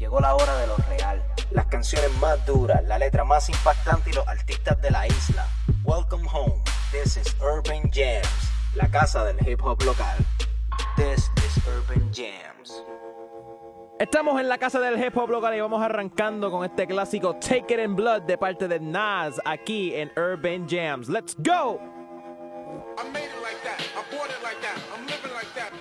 Llegó la hora de lo real. Las canciones más duras, la letra más impactante y los artistas de la isla. Welcome home. This is Urban Jams, la casa del hip hop local. This is Urban Jams. Estamos en la casa del hip hop local y vamos arrancando con este clásico Take It in Blood de parte de Nas aquí en Urban Jams. Let's go! I made it like that, I bought it like that, I'm living like that.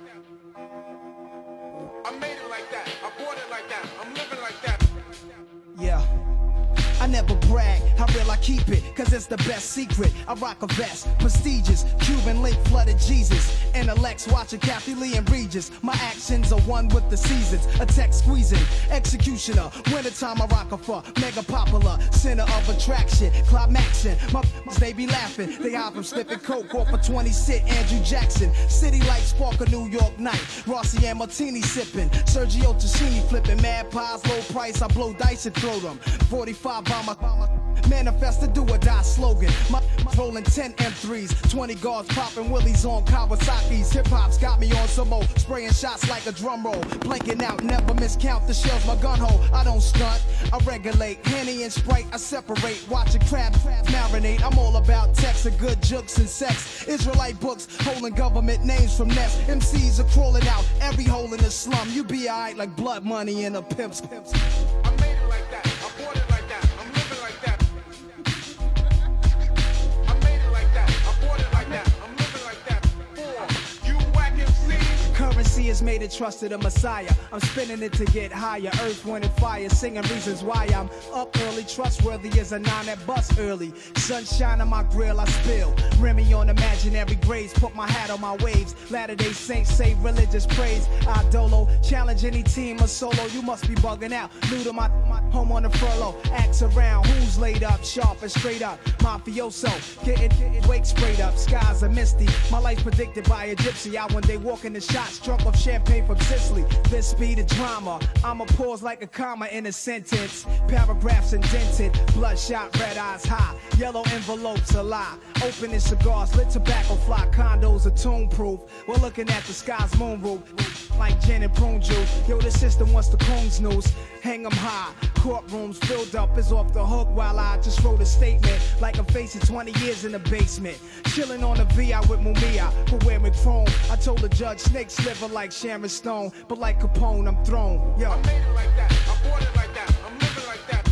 I made it like that, I bought it like that, I'm living like that. Yeah. I never brag, how real I keep it, cause it's the best secret. I rock a vest, prestigious, Cuban link flooded Jesus. Intellects watching Kathy Lee and Regis. My actions are one with the seasons. A tech squeezing, executioner. Wintertime I rock a for mega popular, center of attraction. Climaxing, my they be laughing. They hop from slipping coke off a 20 cent Andrew Jackson. City lights spark a New York night. Rossi and Martini sipping. Sergio Tacchini flipping. Mad pies, low price. I blow dice and throw them. 45 by my manifest to do or die slogan. My rolling 10 M3s, 20 guards popping willies on Kawasaki's. Hip hop's got me on some more, spraying shots like a drum roll. Blanking out, never miscount the shells. My gun hole, I don't stunt, I regulate. Henny and Sprite, I separate. Watching crabs marinate. I'm all about text and good jokes and sex. Israelite books holding government names from nests. MCs are crawling out every hole in the slum. You be alright like blood money in a pimp's. I made it like that, I bought it like that, I'm living like that. I made it like that, I bought it like that, I'm living like that. You whack MCs. Currency has made it trusted a messiah. I'm spinning it to get higher. Earth, wind, and fire. Singing reasons why I'm up early. Trustworthy as a 9 that bust early. Sunshine on my grill, I spill. Remy on imaginary grades. Put my hat on my waves. Latter-day Saints say religious praise. I dolo. Challenge any team or solo. You must be bugging out. New to my home on the furlough. Axe around. Who's laid up? Sharp and straight up. Mafioso. Getting wake sprayed up. Skies are misty. My life predicted by a gypsy. I one day walking the shots. Drunk off champagne from Sicily. This speed of drama. I'ma pause like a comma in a sentence. Paragraphs indented. Bloodshot, red eyes high. Yellow envelopes a lie. Opening cigars, lit tobacco fly. Condos are tomb proof. We're looking at the sky's moon roof. Like gin and prune juice. Yo, the system wants the coon's news. Hang 'em high. Courtrooms filled up is off the hook while I just wrote a statement. Like I'm facing 20 years in the basement. Chilling on the VI with Mumia for wearing chrome. I told the judge snake sliver like Sharon Stone. But like Capone, I'm thrown. Yo. I made it like that, I bought it like that, I'm living like that.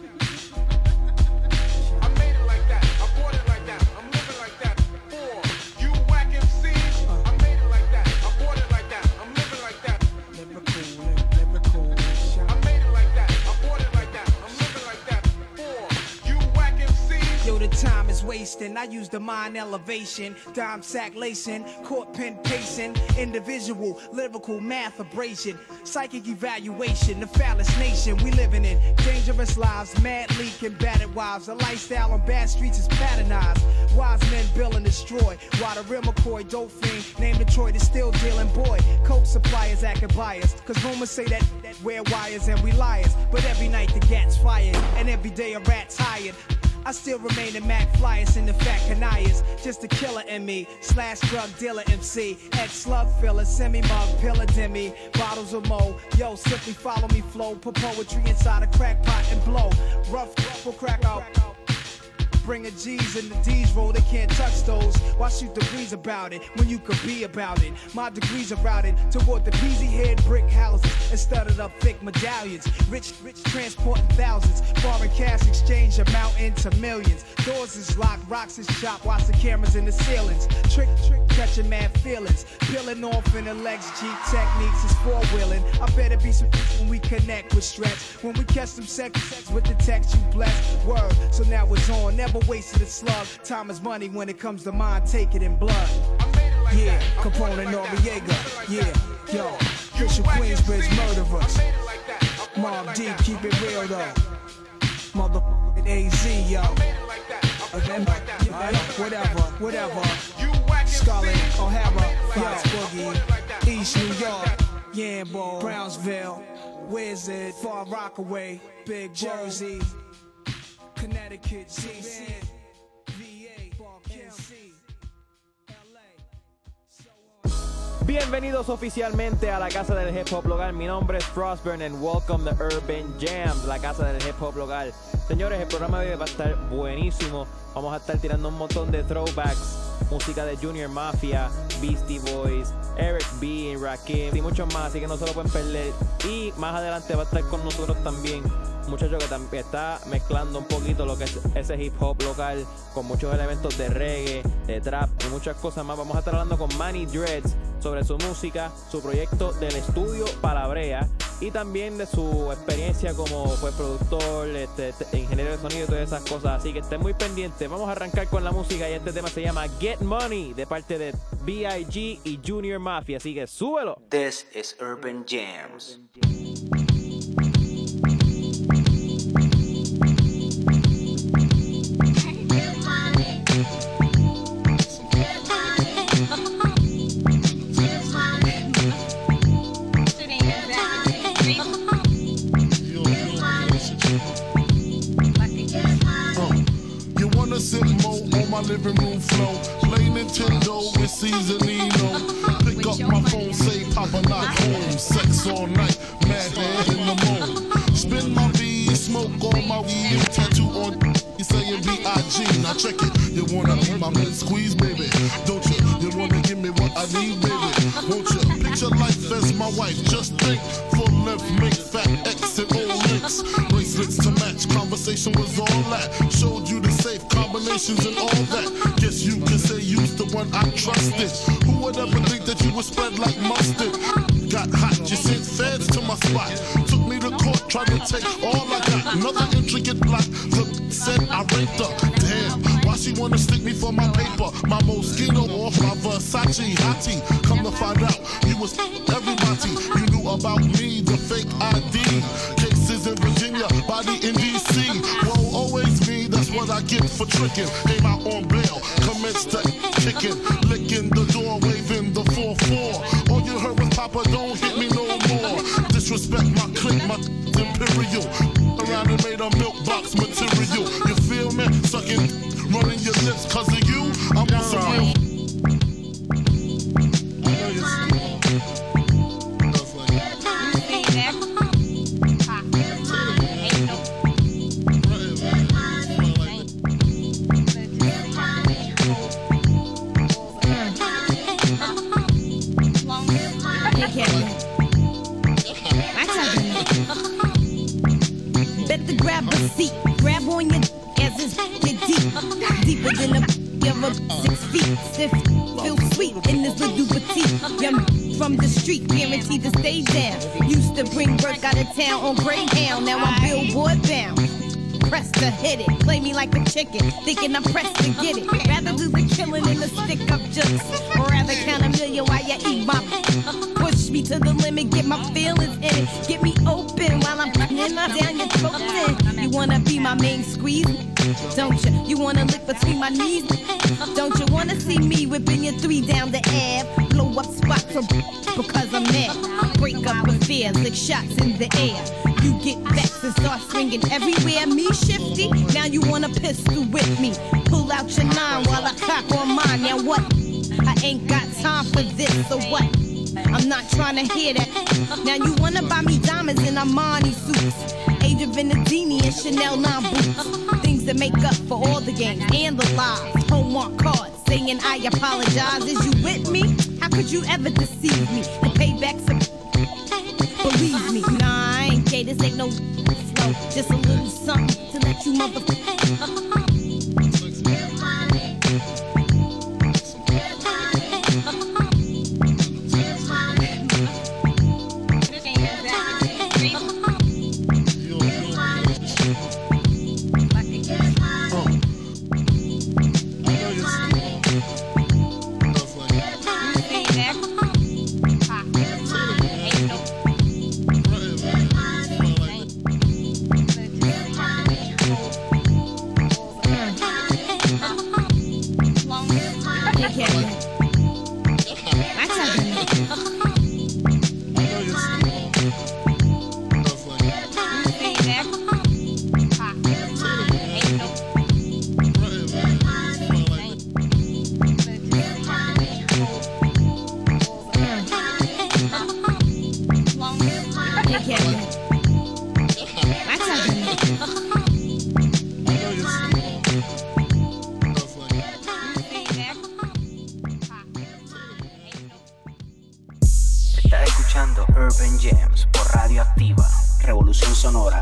I made it like that, I bought it like that, I'm living like that. You whack MCs. I made it like that, I bought it like that, I'm living like that. Lyrical. I made it like that, I bought it like that, I'm living like that. You whack MCs. Yo, the time is wasting. I use the mind elevation, dime sack lacing, court pen pacing, individual, lyrical math abrasion, psychic evaluation, the phallus nation we living in. Dangerous lives, mad leaking, battered wives. A lifestyle on bad streets is patternized. Wise men build and destroy. While the real McCoy, dope fiend, named Detroit is still dealing boy. Coke suppliers acting biased, cause rumors say that we're wires and we liars. But every night the gat's fired, and every day a rat's hired. I still remain in Mac Flyers in the fat canailles. Just a killer in me, slash drug dealer MC. Ex-slug filler, semi-mug, pillar demi. Bottles of mo, yo, simply follow me flow. Put poetry inside a crack pot and blow. Rough will crack out. Bring a G's and the D's roll, they can't touch those. Why shoot degrees about it when you could be about it? My degrees are routed toward the peasy head brick houses and studded up thick medallions. Rich transporting thousands. Foreign cash exchange amounting to millions. Doors is locked, rocks is chopped, watch the cameras in the ceilings. Trick, catching mad feelings. Peeling off in the legs, Jeep techniques is four-wheeling. I better be some when we connect with stretch. When we catch some sex with the text you bless. Word, so now it's on, never wasted a slug. Time is money when it comes to mind, take it in blood. Yeah, Capone and Noriega. Yeah, yo, Bishop Queensbridge murderers. Mob Deep, keep it real though. Motherfucking AZ, yo. Whatever. Scarlet, O'Hara, Fox Boogie, East New York, Yambo, Brownsville, Wizard, Far Rockaway, Big Jersey, Connecticut, DC, VA, Far KC, LA. Bienvenidos oficialmente a la casa del hip hop local. Mi nombre es Frostburn and welcome to Urban Jams, la casa del hip hop local. Señores, el programa de hoy va a estar buenísimo. Vamos a estar tirando un montón de throwbacks, música de Junior Mafia, Beastie Boys, Eric B, Rakim y muchos más, así que no se lo pueden perder. Y más adelante va a estar con nosotros también un muchacho que también está mezclando un poquito lo que es ese hip hop local con muchos elementos de reggae, de trap y muchas cosas más. Vamos a estar hablando con Manny Dreads sobre su música, su proyecto del estudio Palabrea y también de su experiencia como fue productor, ingeniero de sonido y todas esas cosas. Así que estén muy pendientes. Vamos a arrancar con la música y este tema se llama Get Money de parte de B.I.G. y Junior Mafia. Así que súbelo. This is Urban Jams. My living room flow, play Nintendo with Seasonino. Pick up my phone, say Papa not home. Sex all night, mad head in the moon. Spin my V, smoke on my weed, tattoo on. You saying B.I.G. Now check it. You wanna be my mid squeeze, baby? Don't you? You wanna give me what I need, baby? Won't you? Picture life as my wife. Just think, full length, make fat X and old links. Bracelets to match. Conversation was all that. Showed you the safe combinations and all that. Guess you could say you's the one I trusted. Who would ever think that you would spread like mustard? Got hot, you sent feds to my spot. Took me to court, tried to take all I got. Another intricate plot. The said I raped her. Damn, why she wanna stick me for my paper? My Moschino off my Versace hottie. Come to find out, you was everybody. You knew about me, the fake ID. Cases in Virginia, body in DC. Whoa, always me, that's what I get for tricking. Came out on bail, commenced to kicking, licking the door, waving the 4-4. All you heard was Papa, don't hit me no more. Disrespect my clique, my imperial. Around and made a milk box material. You feel me? Sucking, running your lips cause of you. I'm on some real. I know you're grab a seat, grab on your as it's get deep, deeper than a of 6 feet. Stiff, feel sweet in this little petite. Young from the street, guaranteed to stay down. Used to bring work out of town on Greyhound. Now I'm billboard bound. Press to hit it, play me like a chicken, thinking I'm pressed to get it. Rather do the killing than the stick up jokes, or rather count a million while you eat my. Push me to the limit, get my feelings in it, get me open while I'm putting my down your throat. Then you wanna be my main squeeze, don't you? You wanna lick between my knees, don't you? Wanna see me whipping your 3 down the Ave, blow up spots because I'm mad. Break up with fear, lick shots in the air. You get vexed and start swinging everywhere. Me shifty, now you want a pistol with me. Pull out your 9 while I cock on mine. Now what? I ain't got time for this, so what? I'm not trying to hear that. Now you wanna buy me diamonds in Armani suits, Age of Venedini and Chanel 9 boots. Things that make up for all the games and the lies. Homework cards saying I apologize. Is you with me? How could you ever deceive me? The payback's a believe me, nah, I ain't gay, this ain't no flow. Just a little something to let you motherfucker. Yeah, Captain. Watch out, I know you're sleeping. That's like, Estás escuchando Urban Jams por Radio Activa, Revolución Sonora.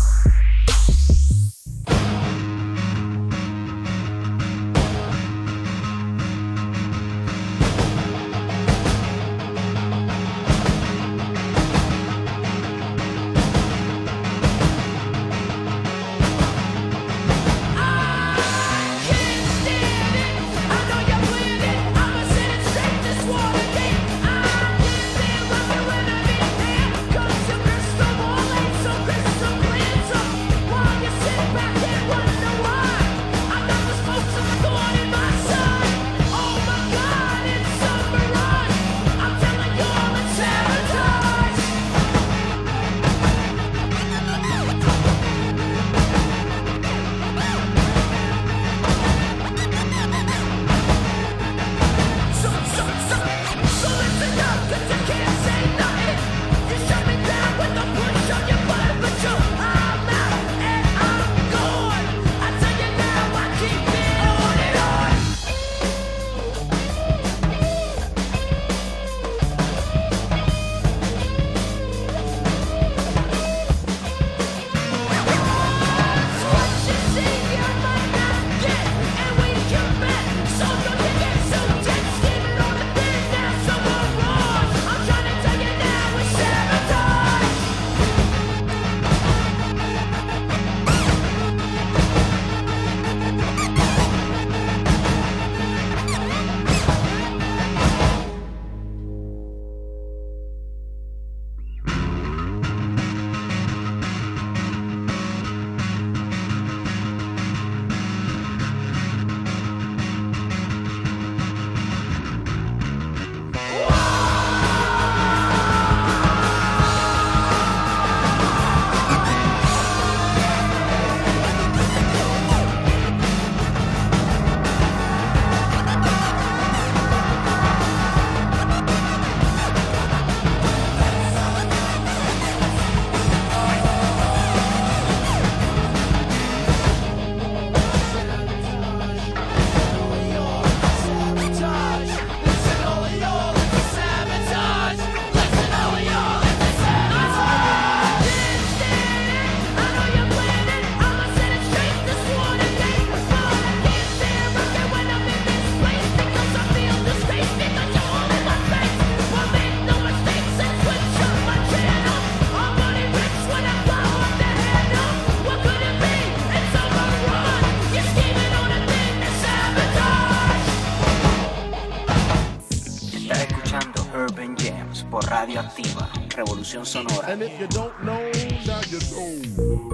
por Radio Activa, Revolución Sonora. And if you don't know, now you know.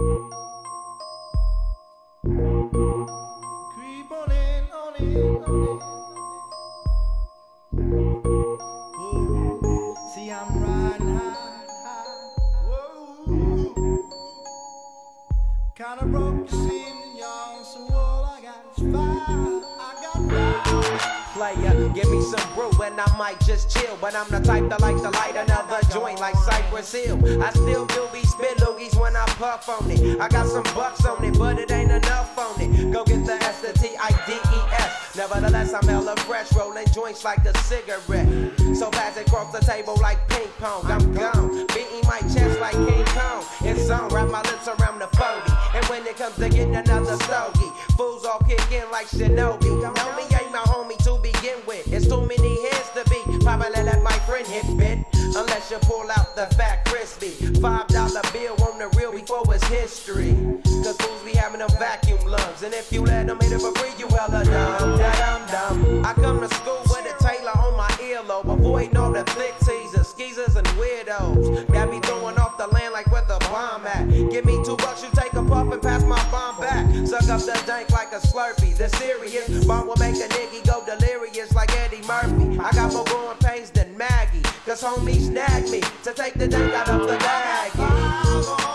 Creep on in, on in, on in. Ooh, see, I'm riding high, high. Whoa. Kinda broke the scene, y'all, so all I got is fire. I got fire. Player, give me some brew and I might just chill. But I'm the type that likes to light another joint like Cypress Hill. I still do be spit loogies when I puff on it. I got some bucks on it, but it ain't enough on it. Go get the S, the T-I-D-E-S. Nevertheless, I'm hella fresh, rolling joints like a cigarette. So pass it across the table like ping pong. I'm gone, beating my chest like King Kong. It's on, wrap my lips around the 40. And when it comes to getting another stogie, fools all kick in like Shinobi. Homie ain't my homie to begin with. It's too many heads to be. Probably let my friend hit bit. Unless you pull out the fat crispy $5 bill on the real before it's history. Cause fools be having them vacuum lungs. And if you let them hit it for free, you hella dumb, dumb. I come to school with a Taylor on my earlobe. Avoiding all the thick teasers, skeezers, and weirdos that be throwing off the land like where the bomb at. Give me $2, you take a puff and pass my bomb back. Suck up the dank like a Slurpee. The serious bomb will make a nigga go delirious like Eddie Murphy. I got more growing pains than Maggie. Cause homies snagged me to take the dank out of the baggie.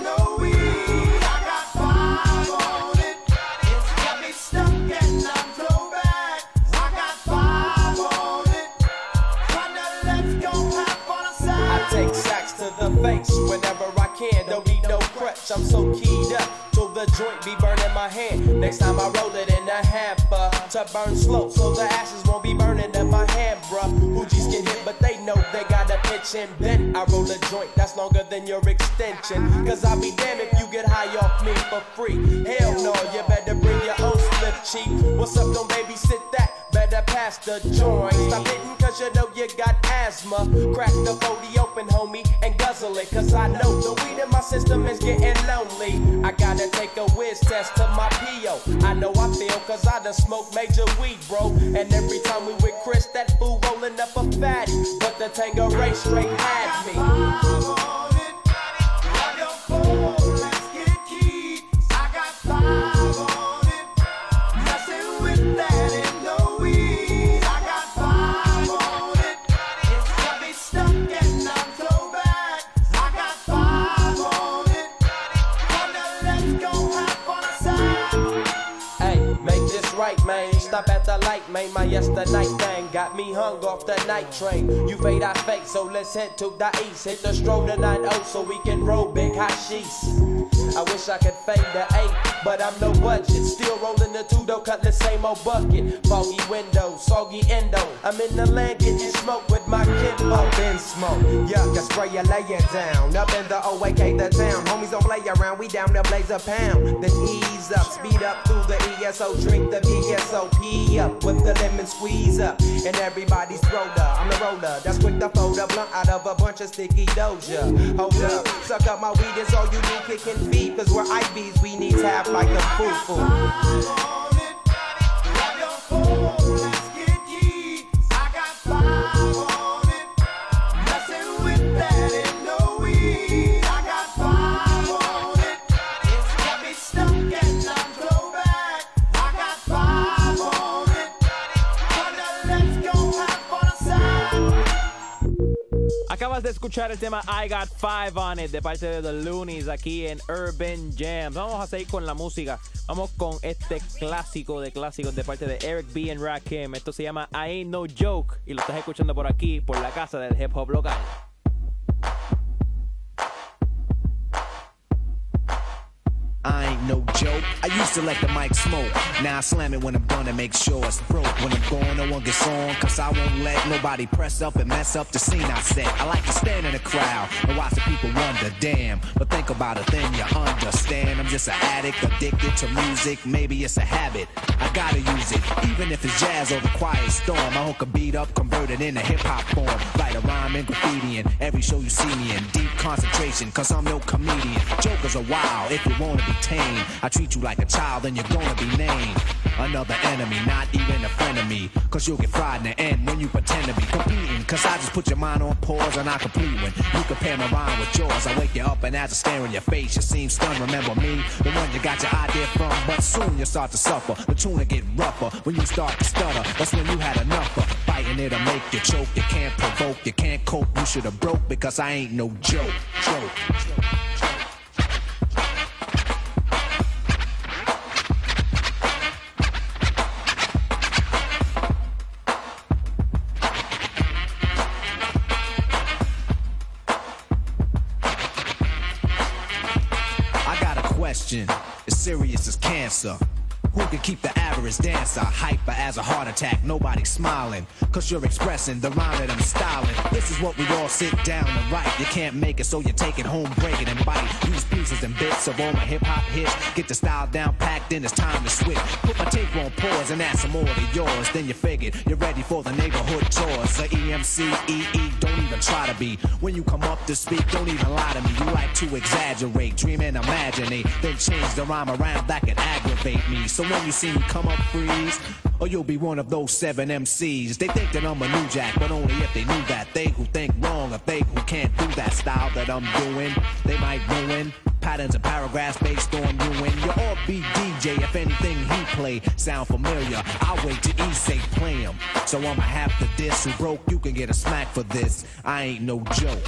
Stuck and I'm the face whenever I can. Don't need no crutch, I'm so keyed up till the joint be burning my hand. Next time I roll it in a hamper to burn slow, so the ashes won't be burning in my hand, bruh. Hoogies get hit, but they know they got a pitch and bent. I roll a joint that's longer than your extension, cause I'll be damned if you get high off me for free. Hell no, you better bring your own slip cheek. What's up, don't babysit that? Better pass the joint. Stop hitting cause you know you got asthma. Crack the 40 open, homie, and guzzle it, cause I know the weed in my system is getting lonely. I gotta take a whiz test to my P.O. I know I feel cause I done smoked major weed, bro. And every time we with Chris, that fool rolling up a fatty. But the Tangeray straight had me. Right, man, stop at the light, man. My yesterday thing got me hung off the night train. You fade, I fake, so let's head to the east. Hit the stroll to 9-0 so we can roll big hashish. I wish I could fade the 8, but I'm no budget. Still rolling the 2-door, cut the same old bucket. Foggy windows, soggy endo. I'm in the land getting smoke with my kid. Up in smoke, yuck, I spray you, lay it down. Up in the OAK, the town. Homies don't play around, we down there blaze a pound. Then ease up, speed up through the ESO, drink the VSOP up with the lemon squeeze up. And everybody's throwed up. I'm the roller that's quick to fold a blunt out of a bunch of sticky doja. Hold up, suck up my weed, it's all you do, kicking feet. Cause we're IBs, we need to have like a foo-foo. Acabas de escuchar el tema I Got 5 on It de parte de The Loonies aquí en Urban Jams. Vamos a seguir con la música. Vamos con este clásico de clásicos de parte de Eric B. and Rakim. Esto se llama I Ain't No Joke y lo estás escuchando por aquí, por la casa del hip hop local. I ain't no joke. I used to let the mic smoke. Now I slam it when I'm done and make sure it's broke. When I'm gone, no one gets on, cause I won't let nobody press up and mess up the scene I set. I like to stand in the crowd and watch the people wonder, damn. But think about it, then you understand. I'm just an addict, addicted to music. Maybe it's a habit, I gotta use it. Even if it's jazz or the quiet storm, I hook a beat up, convert it into hip-hop form. Write a rhyme and graffiti in every show you see me in. Deep concentration, cause I'm no comedian. Jokers are wild, if you wanna be tame. I treat you like a child and you're gonna be named another enemy, not even a friend of me. Cause you'll get fried in the end when you pretend to be competing. Cause I just put your mind on pause and I complete when you compare my rhyme with yours. I wake you up and as I stare in your face, you seem stunned. Remember me, the one you got your idea from. But soon you start to suffer, the tune will get rougher. When you start to stutter, that's when you had enough of fighting it'll make you choke. You can't provoke, you can't cope. You should have broke because I ain't no joke. As serious as cancer. Who can keep the average dancer hyper as a heart attack? Nobody's smiling, cause you're expressing the rhyme that I'm styling. This is what we all sit down and write. You can't make it, so you take it home, break it and bite. Use pieces and bits of all my hip-hop hits. Get the style down packed, then it's time to switch. Put my tape on pause and add some more to yours. Then you figured you're ready for the neighborhood chores. The EMC, don't even try to be. When you come up to speak, don't even lie to me. You like to exaggerate, dream and imaginate. Then change the rhyme around, that can aggravate me. So when you see me come up, freeze, or you'll be one of those 7 MCs. They think that I'm a new jack, but only if they knew that. They who think wrong, or they who can't do that style that I'm doing, they might ruin patterns and paragraphs based on you. And you're all beat DJ, if anything he play sound familiar, I'll wait till he say play him. So I'ma have to diss. Who broke, you can get a smack for this. I ain't no joke.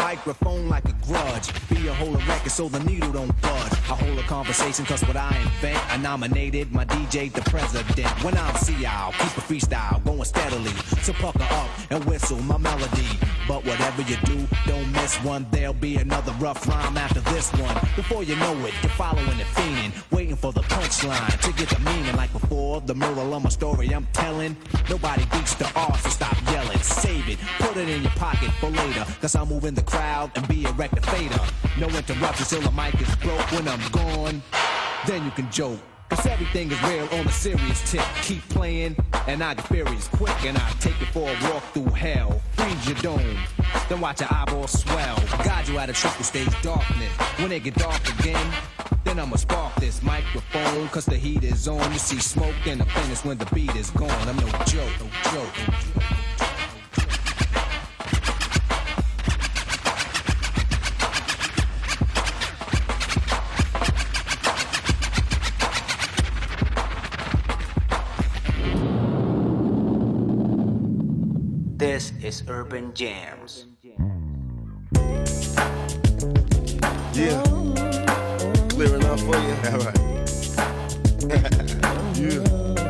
microphone like a grudge. Be a whole record so the needle don't budge. I hold a conversation cause what I invent, I nominated my DJ the president. When I'm I'll keep a freestyle going steadily. So pucker up and whistle my melody. But whatever you do, don't miss one. There'll be another rough rhyme after this one. Before you know it, you're following and fiending, waiting for the punchline to get the meaning. Like before, the moral of my story I'm telling. Nobody beats the R, so stop yelling. Save it, put it in your pocket for later. Cause I'm moving the crowd and be a rectificator. No interruptions till the mic is broke. When I'm gone, then you can joke. Cause everything is real on a serious tip. Keep playing, and I get furious quick. And I take it for a walk through hell. Freeze your dome, then watch your eyeballs swell. Guide you out of triple stage darkness. When it get dark again, then I'ma spark this microphone. Cause the heat is on. You see smoke and the finish when the beat is gone. I'm no joke, no joke, no joke. This is Urban Jams. Yeah. Clear enough for you? All right. Yeah.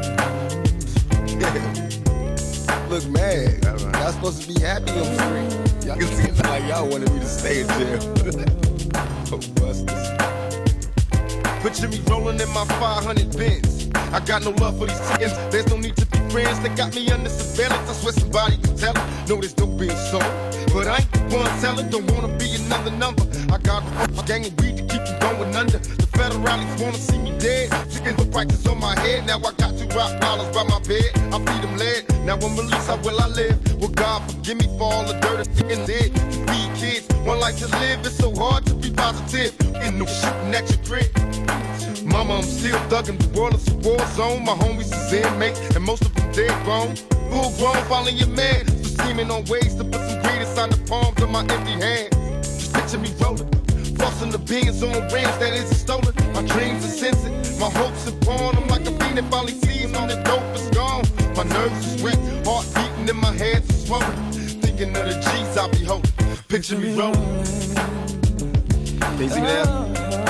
Look mad. All right. Y'all supposed to be happy on screen. Y'all can see it like y'all wanted me to stay in jail. Oh, busters. Picture me rolling in my 500 Benz. I got no love for these chickens. There's no need to be friends. They got me under surveillance. I swear somebody can tell it. No, there's no being sold. But I ain't the one selling. Don't wanna be another number. I got a gang of weed to keep me going under. The federalists wanna see me dead. Chicken with prices on my head. Now I got $2 by my bed. I feed them lead. Now I'm released. How will I live? Well, God forgive me for all the dirt and chicken dead. To feed kids, one life to live. It's so hard to be positive. Ain't no shooting at your crib. Mama, I'm still thuggin', the world is a war zone. My homies is inmates, and most of them dead grown. Full grown, following your man. So scheming on ways to put some greed inside the palms of my empty hands. Just picture me rolling, flossing the beans on rims that isn't stolen. My dreams are censored, my hopes are born. I'm like a fiend that finally sees on the dope is gone. My nerves is weak, heart beating in my head is swollen. Thinking of the G's I be holding. Picture me rolling. Can you see me now?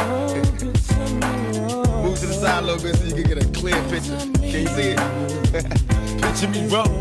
Move to the side a little bit so you can get a clear picture. Can you see it? Picture me rolling.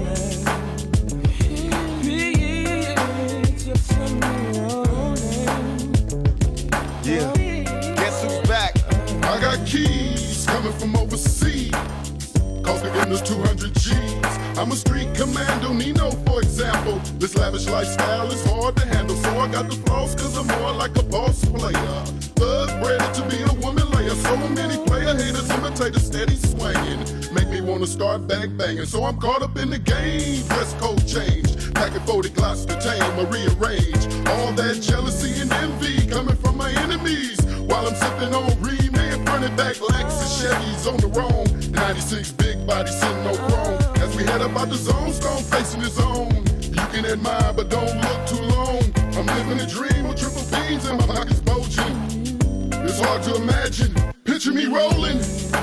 Yeah. Guess who's back? I got keys coming from overseas. Coffee in the 200 G's. I'm a street commando, Nino, for example. This lavish lifestyle is hard to handle, so I got the flaws cause I'm more like a boss player. Thug ready to be a woman layer. So many player haters imitate a steady swinging. Make me wanna start back banging. So I'm caught up in the game. Dress code change. Packing 40 Glocks to tame or rearrange. All that jealousy and envy coming from my enemies. While I'm sipping on Re-Man, running back Lexus Chevys on the roam. 96 big body sitting no chrome. As we head up out the zone, Stone facing his own. You can admire, but don't look too long. I'm living a dream with triple beans in my pockets bulging. It's hard to imagine. Picture me rolling.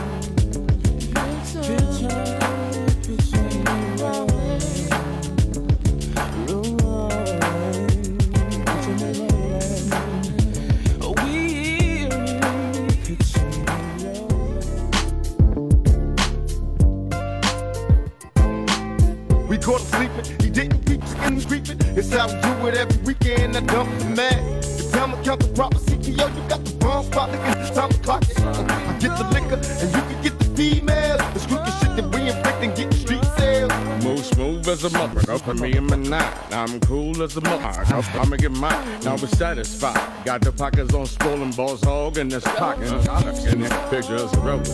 We caught him sleeping, he didn't keep skin creeping. It's how we do it every weekend. I dump the man. The time to count the proper CPO, you got the bomb spot, look at the time to clock it. I get the liquor, and you can get the female. The script is shit that we inflict and get the street sales. Move smooth as a muppet, up for me and my night. I'm cool as a muppet, I'ma get mine. Now we're satisfied. Got the pockets on swollen balls, hog in this pocket. And the pictures of road.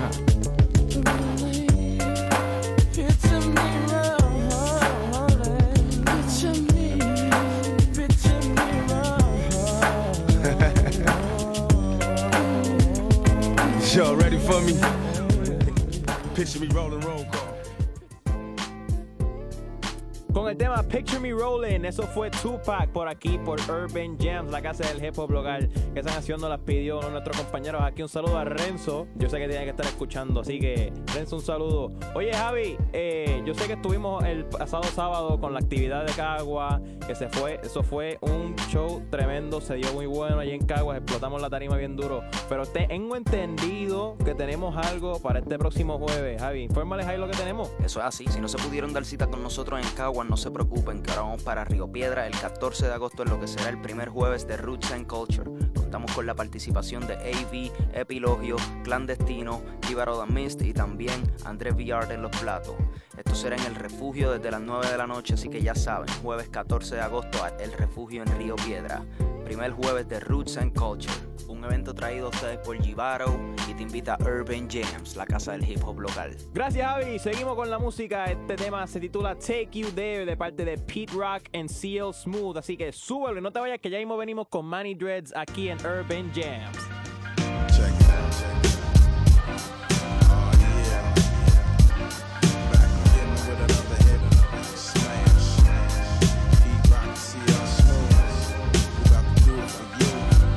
Y'all ready for me? Picture me rolling roll call. Con el tema Picture Me Rolling, eso fue Tupac por aquí, por Urban Jams, la casa del hip hop local. Que esa canción nos la pidió uno de nuestros compañeros aquí. Un saludo a Renzo. Yo sé que tiene que estar escuchando, así que Renzo, un saludo. Oye, Javi, yo sé que estuvimos el pasado sábado con la actividad de Caguas, que eso fue un show tremendo, se dio muy bueno allí en Caguas, explotamos la tarima bien duro. Pero tengo entendido que tenemos algo para este próximo jueves. Javi, infórmales ahí lo que tenemos. Eso es así, si no se pudieron dar cita con nosotros en Caguas, no se preocupen, que ahora vamos para Río Piedra el 14 de agosto en lo que será el primer jueves de Roots and Culture. Contamos con la participación de AV, Epilogio, Clandestino, Jíbaro The Mist y también Andrés Villard en los platos. Esto será en el Refugio desde las 9 de la noche, así que ya saben, jueves 14 de agosto El Refugio en Río Piedra. Primer jueves de Roots and Culture, un evento traído a ustedes por Jíbaro y te invita a Urban Jams, la casa del hip hop local. Gracias, Javi. Seguimos con la música. Este tema se titula Take You There de parte de Pete Rock and CL Smooth. Así que súbelo y no te vayas, que ya mismo venimos con Manny Dreads aquí en Urban Jams. Check it out, check it out. Oh yeah. Back again with another hit. Smash. Pete Rock, CL Smooth. We got to do it for you.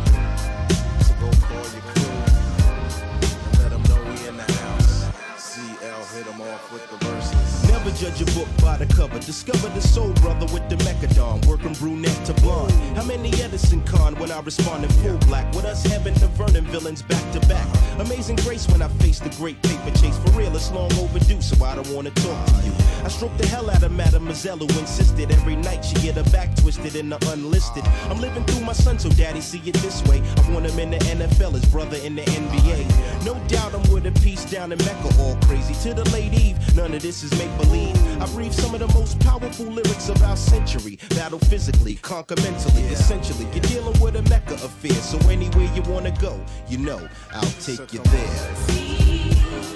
So go call your crew and let them know we in the house. CL hit them off with the verses. Never judge a book by the cover. Discover the soul brother with the mechadon. Working brunette to blonde. How many Edison Con when I respond in full black? With us Heaven to Vernon villains back to back. Amazing grace when I face the great paper chase. For real, it's long overdue, so I don't wanna talk to you. I stroked the hell out of Mademoiselle who insisted every night she get her back twisted in the unlisted. I'm living through my son, so daddy see it this way. I want him in the NFL, his brother in the NBA. No doubt I'm with a piece down in Mecca, all crazy. To the late Eve, none of this is make believe. I breathe some of the most powerful lyrics of our century. Battle physically, conquer mentally, essentially. You're dealing with a Mecca affair, so anywhere you wanna go, you know, I'll take you there.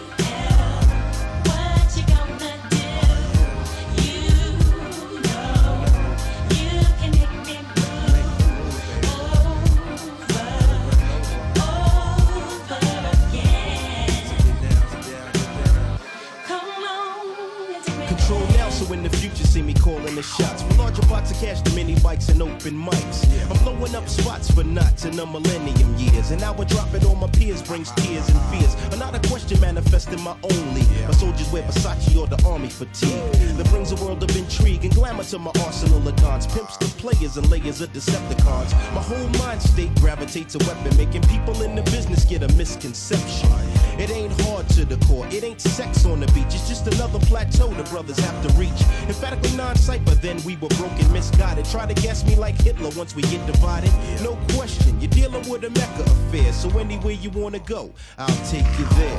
In the future, see me calling the shots for larger pots of cash, the mini bikes and open mics. I'm blowing up spots for knots in the millennium years, and now I drop it on my peers brings tears and fears. Another question manifesting my only. My soldiers wear Versace or the army fatigue. That brings a world of intrigue and glamour to my arsenal of dons. Pimps the players and layers of Decepticons. My whole mind state gravitates a weapon, making people in the business get a misconception. It ain't hard to the core, it ain't sex on the beach. It's just another plateau the brothers have to reach. Emphatically non-cypher, then we were broken, misguided. Try to gas me like Hitler once we get divided. No question, you're dealing with a Mecca affair. So anywhere you wanna go, I'll take you there.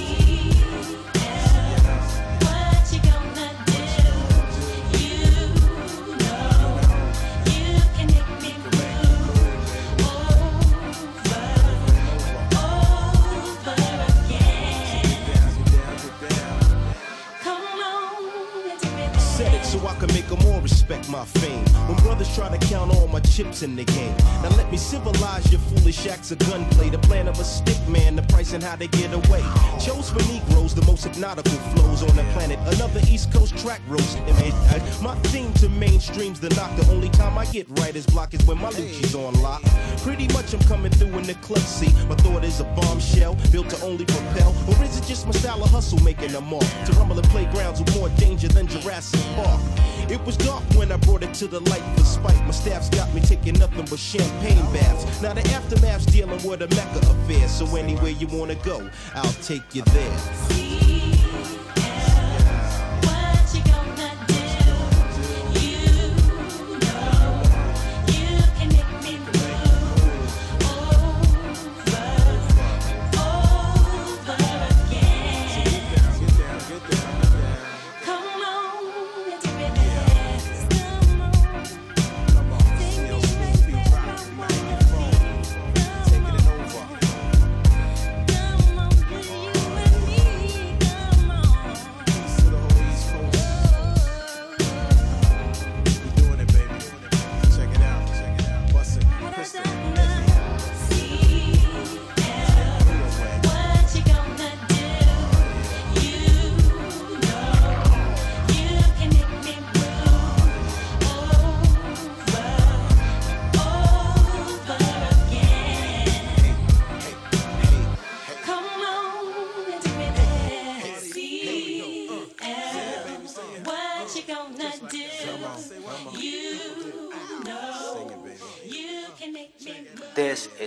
So I can make them all respect my fame. When brothers try to count all my chips in the game. Now let me civilize your foolish acts of gunplay. The plan of a stick man, the price and how they get away. Chose for Negroes, the most hypnotical flows on the planet. Another East Coast track roast. My theme to mainstream's the knock. The only time I get right is block is when my Lucci's on lock. Pretty much I'm coming through in the club seat. My thought is a bombshell built to only propel. Or is it just my style of hustle making them mark? To rumble in playgrounds with more danger than Jurassic Park. It was dark when I brought it to the light for spite. My staff's got me taking nothing but champagne baths. Now the aftermath's dealing with a Mecca affair. So anywhere you wanna go, I'll take you there.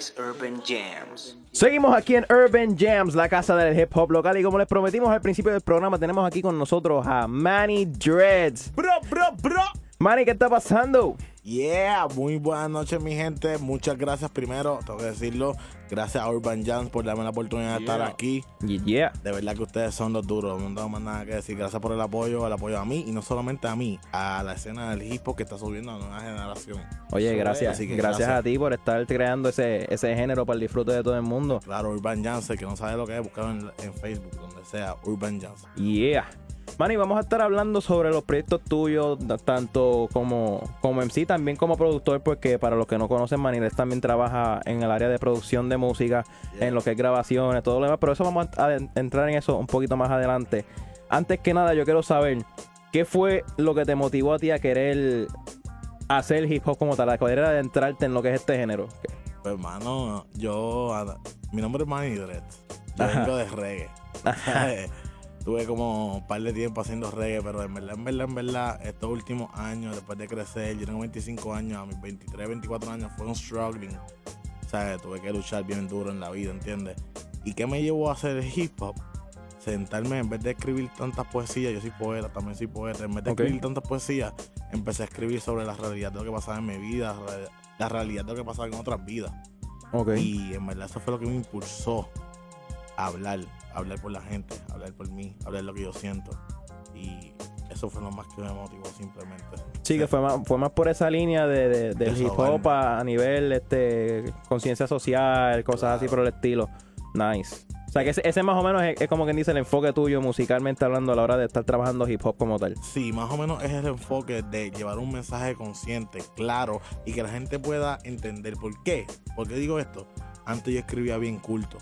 is Urban Jams. Seguimos aquí en Urban Jams, la casa del hip hop local. Y como les prometimos al principio del programa, tenemos aquí con nosotros a Manny Dreads. Bro. Manny, ¿qué está pasando? Yeah, muy buenas noches, mi gente. Muchas gracias primero, tengo que decirlo. Gracias a Urban Jams por darme la oportunidad de estar aquí. Yeah. De verdad que ustedes son los duros. No tengo más nada que decir. Gracias por el apoyo a mí. Y no solamente a mí, a la escena del hip hop que está subiendo a la nueva generación. Oye, gracias. Gracias a ti por estar creando ese género para el disfrute de todo el mundo. Claro, Urban Jams, el que no sabe lo que es, buscarlo en Facebook, donde sea, Urban Jams. Yeah. Manny, vamos a estar hablando sobre los proyectos tuyos, tanto como MC, también como productor, porque para los que no conocen, Manny también trabaja en el área de producción de música, en lo que es grabaciones, todo lo demás, pero eso vamos a entrar en eso un poquito más adelante. Antes que nada, yo quiero saber, ¿qué fue lo que te motivó a ti a querer hacer hip hop como tal, a querer adentrarte en lo que es este género? Pues, hermano, mi nombre es Manny Dreads. Yo vengo de reggae. Tuve como un par de tiempo haciendo reggae, pero en verdad, estos últimos años, después de crecer, yo tengo 25 años, a mis 23, 24 años, fue un struggling. O sea, tuve que luchar bien duro en la vida, ¿entiendes? ¿Y qué me llevó a hacer hip hop? Sentarme, en vez de escribir tantas poesías, yo soy poeta, también soy poeta, en vez de escribir tantas poesías, empecé a escribir sobre la realidad de lo que pasaba en mi vida, la realidad de lo que pasaba en otras vidas. Y en verdad eso fue lo que me impulsó a hablar por la gente, hablar por mí, hablar lo que yo siento. Y eso fue lo más que me motivó simplemente. Sí, que fue más por esa línea del hip hop a nivel conciencia social, cosas así por el estilo. Nice. O sea, que ese más o menos es como quien dice el enfoque tuyo musicalmente hablando a la hora de estar trabajando hip hop como tal. Sí, más o menos es el enfoque de llevar un mensaje consciente, claro, y que la gente pueda entender por qué. ¿Por qué digo esto? Antes yo escribía bien culto.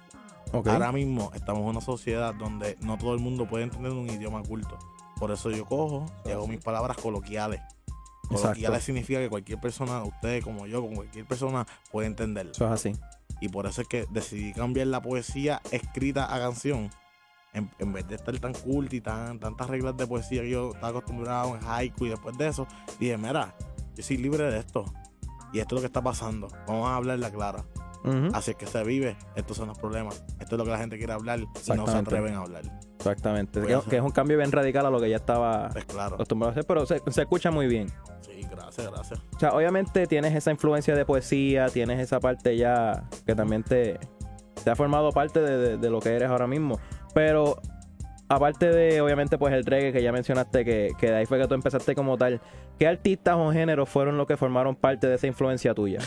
Ahora mismo estamos en una sociedad donde no todo el mundo puede entender un idioma culto. Por eso yo cojo y hago mis palabras coloquiales. Coloquiales significa que cualquier persona, usted como yo, como cualquier persona, puede entenderlo. Eso es así. Y por eso es que decidí cambiar la poesía escrita a canción. En vez de estar tan culto y tantas reglas de poesía que yo estaba acostumbrado en haiku, y después de eso dije, mira, yo soy libre de esto. Y esto es lo que está pasando. Vamos a hablarla clara. Así es que se vive, estos son los problemas. Esto es lo que la gente quiere hablar y no se atreven a hablar. Exactamente, que es un cambio bien radical a lo que ya estaba acostumbrado a hacer, pero se escucha muy bien. Sí, gracias. O sea, obviamente tienes esa influencia de poesía, tienes esa parte ya que también te ha formado parte de lo que eres ahora mismo. Pero aparte de, obviamente, pues el reggae que ya mencionaste, que de ahí fue que tú empezaste como tal, ¿qué artistas o géneros fueron los que formaron parte de esa influencia tuya?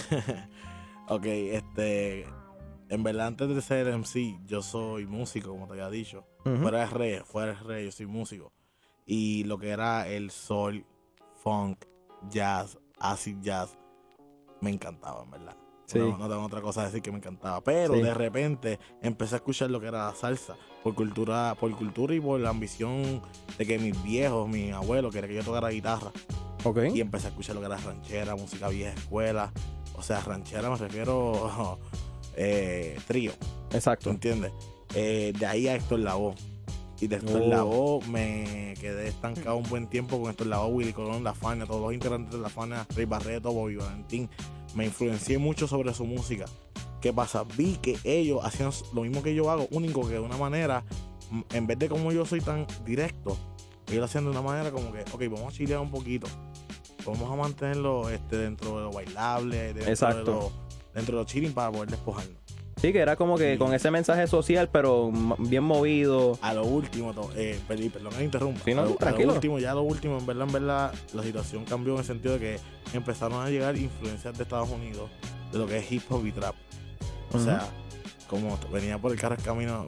Ok, en verdad, antes de ser MC, yo soy músico, como te había dicho. Fuera de reggae, yo soy músico. Y lo que era el soul, funk, jazz, acid jazz, me encantaba, en verdad. Sí. No tengo otra cosa que decir que me encantaba. Pero de repente empecé a escuchar lo que era la salsa, por cultura y por la ambición de que mis viejos, mis abuelos, querían que yo tocara guitarra. Y empecé a escuchar lo que era ranchera, música vieja escuela. O sea, ranchera me refiero trío. Exacto. ¿Entiendes? De ahí a Héctor Lavoe. Y de Héctor Lavoe me quedé estancado un buen tiempo con Héctor Lavoe, Willy Colón, La Fania, todos los integrantes de La Fania, Rey Barreto, Bobby Valentín. Me influencié mucho sobre su música. ¿Qué pasa? Vi que ellos hacían lo mismo que yo hago, único que de una manera, en vez de como yo soy tan directo, ellos lo hacían de una manera como que, ok, vamos a chilear un poquito. Vamos a mantenerlo dentro de lo bailable, dentro de lo chilling para poder despojarnos. Sí, que era como que con ese mensaje social, pero bien movido. A lo último, perdón que me interrumpa. Sí, no, tranquilo. A lo último, en verdad, la situación cambió en el sentido de que empezaron a llegar influencias de Estados Unidos, de lo que es hip hop y trap. O sea, como venía por el camino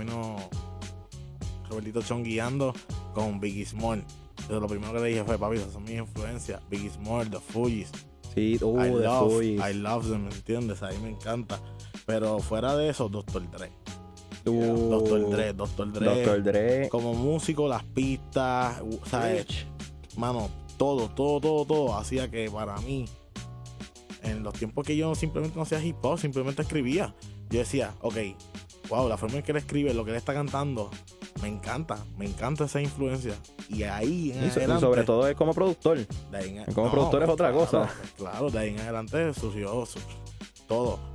Robertito Chon guiando con Biggie Small. Entonces, lo primero que le dije fue, papi, esas son mis influencias. Biggie Small, The Fugees. Sí, Fugees. I love them, ¿me entiendes? A mí me encanta. Pero fuera de eso, Dr. Dre. Dr. Dre. Como músico, las pistas, ¿sabes? Mano, todo hacía que para mí, en los tiempos que yo simplemente no hacía hip hop, simplemente escribía. Yo decía, ok, wow, la forma en que él escribe, lo que él está cantando, me encanta esa influencia. Y ahí en adelante, y sobre todo es como productor. Productor es otra cosa. Claro, de ahí en adelante surgió todo.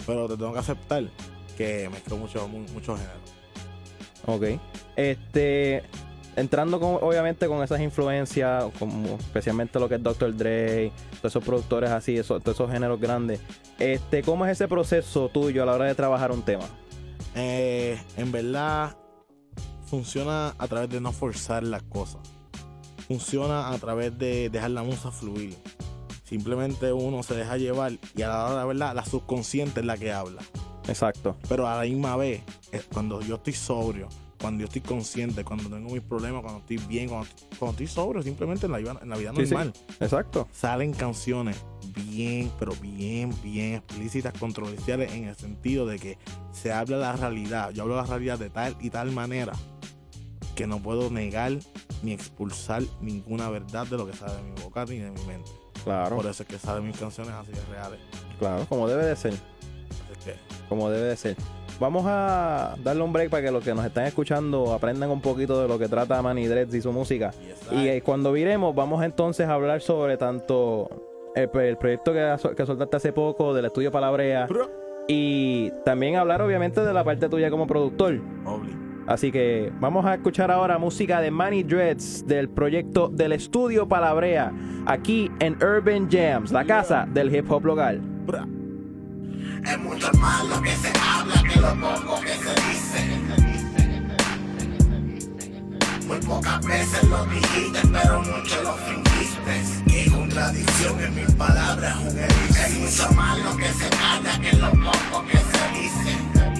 pero te tengo que aceptar que mezclo muchos géneros. Ok. Entrando obviamente con esas influencias, como especialmente lo que es Dr. Dre, todos esos productores así, todos esos géneros grandes. ¿Cómo es ese proceso tuyo a la hora de trabajar un tema? En verdad, funciona a través de no forzar las cosas. Funciona a través de dejar la musa fluir. Simplemente uno se deja llevar y a la hora de la verdad, la subconsciente es la que habla. Exacto. Pero a la misma vez, cuando yo estoy sobrio, cuando yo estoy consciente, cuando tengo mis problemas, cuando estoy bien, cuando estoy sobrio, simplemente en la vida normal. Sí. Exacto. Salen canciones bien, pero bien explícitas, controversiales, en el sentido de que se habla la realidad. Yo hablo la realidad de tal y tal manera que no puedo negar ni expulsar ninguna verdad de lo que sale de mi boca ni de mi mente. Claro. Por eso es que salen mis canciones así de reales. Claro, como debe de ser. Como debe de ser. Vamos a darle un break para que los que nos están escuchando aprendan un poquito de lo que trata Manny Dreads y su música. Y cuando viremos, vamos entonces a hablar sobre tanto el proyecto que soltaste hace poco del estudio Palabrea. Y también hablar obviamente de la parte tuya como productor. Así que vamos a escuchar ahora música de Manny Dreads del proyecto del estudio Palabrea, aquí en Urban Jams, la casa del hip hop local. Es mucho más lo que se habla que lo poco que se dice. Muy pocas veces lo dijiste, pero mucho lo fingiste. Qué contradicción en mis palabras, un elixir. Es mucho más lo que se habla que lo poco que se dice.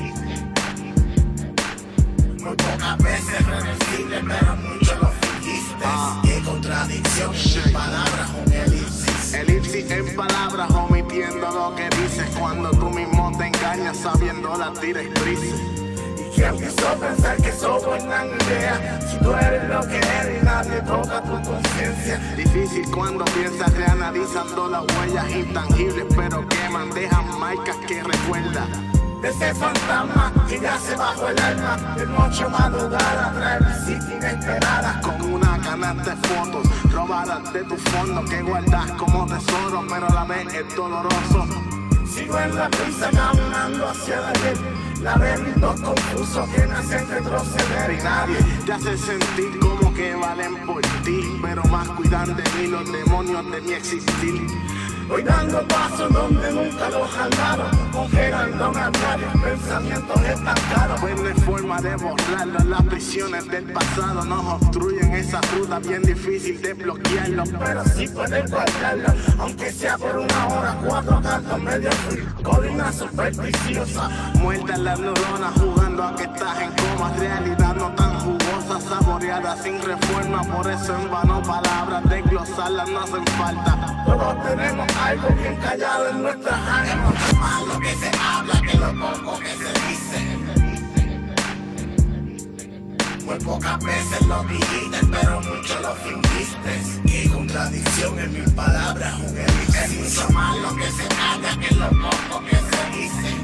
Muy pocas veces reversible, pero mucho lo fingiste. Qué contradicción en mis palabras, un elixir. Elipsis en palabras, omitiendo lo que dices. Cuando tú mismo te engañas sabiendo las directrices. Y que empiezo a pensar que sos buena idea. Si tú eres lo que eres y nadie toca tu conciencia. Difícil cuando piensas reanalizando las huellas intangibles, pero queman, dejan marcas que recuerdan. De ese fantasma que ya se bajó el alma. De noche madrugada trae visita inesperada. Con una canasta de fotos robadas de tu fondo que guardas como tesoro, pero a la vez es doloroso. Sigo en la prisa caminando hacia la ley. Laberintos confusos que me hacen retroceder. Y nadie te hace sentir como que valen por ti, pero más cuidan de mí los demonios de mi existir. Voy dando pasos donde nunca los jalaron, congelando a diario pensamientos estancados. Pues no hay forma de borrarlo, las prisiones del pasado nos obstruyen esa ruta bien difícil de bloquearlo. Pero sí puedes guardarlo, aunque sea por una hora, 4 cantos medio frío, colina supersticiosa. Muertas las neuronas jugando a que estás en coma, realidad no tan jugosa, saboreada sin reforma. Por eso en vano palabras desglosarlas no hacen falta. Todos tenemos algo bien callado en nuestras almas. Es mucho más lo que se habla que lo poco que se dice. Muy pocas veces lo dijiste, pero mucho lo fingiste. Qué contradicción en mis palabras, un elixir. Es mucho más lo que se habla que lo poco que se dice.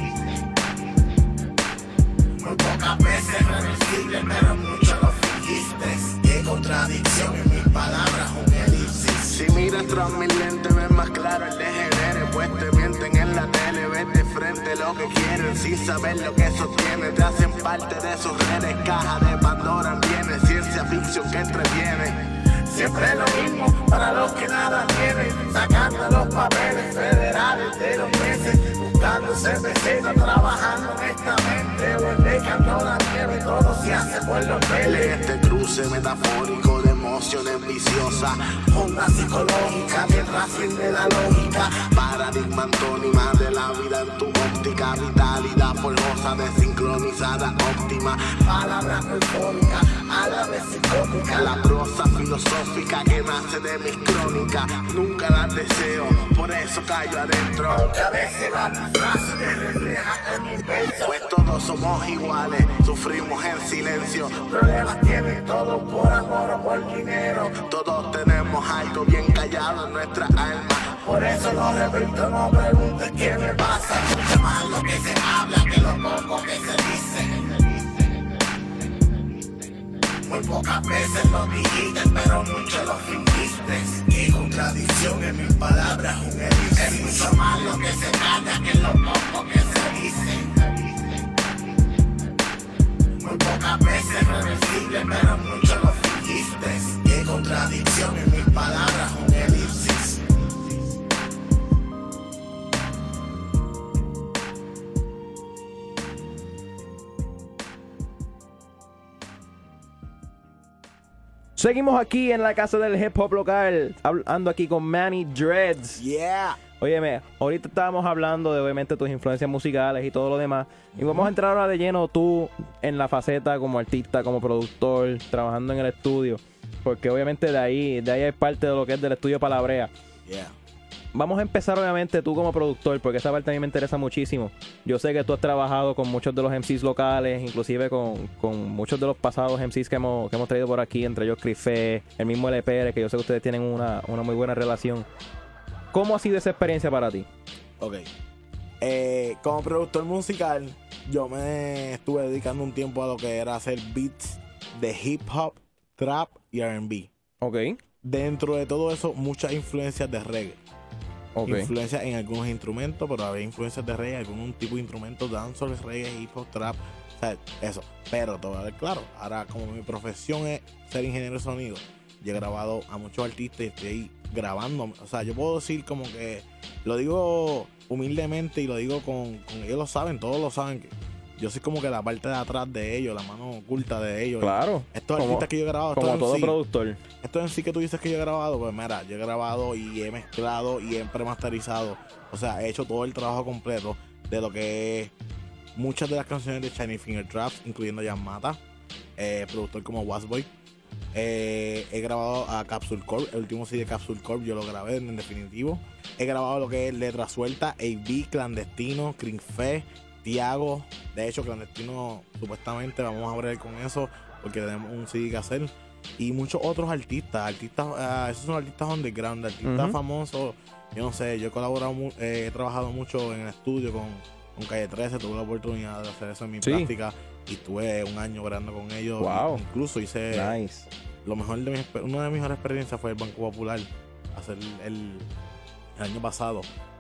Muy pocas veces reversible, pero mucho lo fingiste. Qué contradicción en mis palabras, un elixir. Si miras tras mi lente ves más claro el degenere. Pues te mienten en la tele, ves de frente lo que quieren sin saber lo que sostienen. Te hacen parte de sus redes, caja de Pandora viene, ciencia ficción que entretiene. Siempre lo mismo para los que nada tienen, sacando los papeles federales de los meses, buscándose vecinos, trabajando honestamente, o dejando la nieve, todo se hace por los peles. Este cruce metafórico de emociones viciosas, onda psicológica, bien racial de la lógica, paradigma antónima de la vida en tu óptica, vitalidad formosa, desincronizada, óptima, palabra eufórica, a la vez psicótica, la prosa filosófica que nace de mis crónicas, nunca las deseo, por eso callo adentro. Aunque a veces la frase me refleja en mi pecho. Pues todos somos iguales, sufrimos en silencio. Problemas tienen todos por amor o por dinero. Todos tenemos algo bien callado en nuestra alma. Por eso lo repito, no preguntes qué me pasa. Mucho más lo que se habla que lo poco que se dice. Muy pocas veces lo dijiste, pero mucho lo fingiste. Y contradicción en mis palabras, un elixir. Es mucho más lo que se calla que lo poco que se dice. Muy pocas veces reversible, pero mucho lo fingiste. Y contradicción en mis palabras, un elipsis. Seguimos aquí en la casa del hip hop local, hablando aquí con Manny Dreads. Yeah. Óyeme, ahorita estábamos hablando de obviamente tus influencias musicales y todo lo demás. Y vamos a entrar ahora de lleno tú en la faceta como artista, como productor, trabajando en el estudio. Porque obviamente de ahí es parte de lo que es del estudio Palabrea. Yeah. Vamos a empezar obviamente tú como productor, porque esa parte a mí me interesa muchísimo. Yo sé que tú has trabajado con muchos de los MCs locales, inclusive con muchos de los pasados MCs que hemos traído por aquí, entre ellos Crifé, el mismo LPR, que yo sé que ustedes tienen una muy buena relación. ¿Cómo ha sido esa experiencia para ti? Ok. Como productor musical, yo me estuve dedicando un tiempo a lo que era hacer beats de hip hop, trap y R&B. Ok. Dentro de todo eso, muchas influencias de reggae. Okay. Influencias en algunos instrumentos, pero había influencias de reggae, algún tipo de instrumentos, dancehall, reggae, hip hop, trap, o sea, eso. Pero todo claro, ahora como mi profesión es ser ingeniero de sonido, yo he grabado a muchos artistas y estoy ahí grabando. O sea, yo puedo decir como que, lo digo humildemente y lo digo con ellos lo saben, todos lo saben, que yo soy como que la parte de atrás de ellos, la mano oculta de ellos. Claro. Estos artistas que yo he grabado, como todo productor. Esto en sí que tú dices que yo he grabado, pues mira, yo he grabado y he mezclado y he premasterizado. O sea, he hecho todo el trabajo completo de lo que es muchas de las canciones de Shiny Finger Traps, incluyendo Jan Mata, productor como Wasboy. He grabado a Capsule Corp, el último CD de Capsule Corp, yo lo grabé en definitivo. He grabado lo que es Letra Suelta, AB, Clandestino, Crifé, Tiago. De hecho, Clandestino, supuestamente vamos a ver con eso, porque tenemos un CD que hacer. Y muchos otros artistas, esos son artistas underground, artistas famosos. Yo no sé, yo he colaborado, he trabajado mucho en el estudio con Calle 13, tuve la oportunidad de hacer eso en mi práctica y estuve un año grabando con ellos. Wow. Incluso hice lo mejor de una de mis mejores experiencias fue el Banco Popular, hacer el año pasado,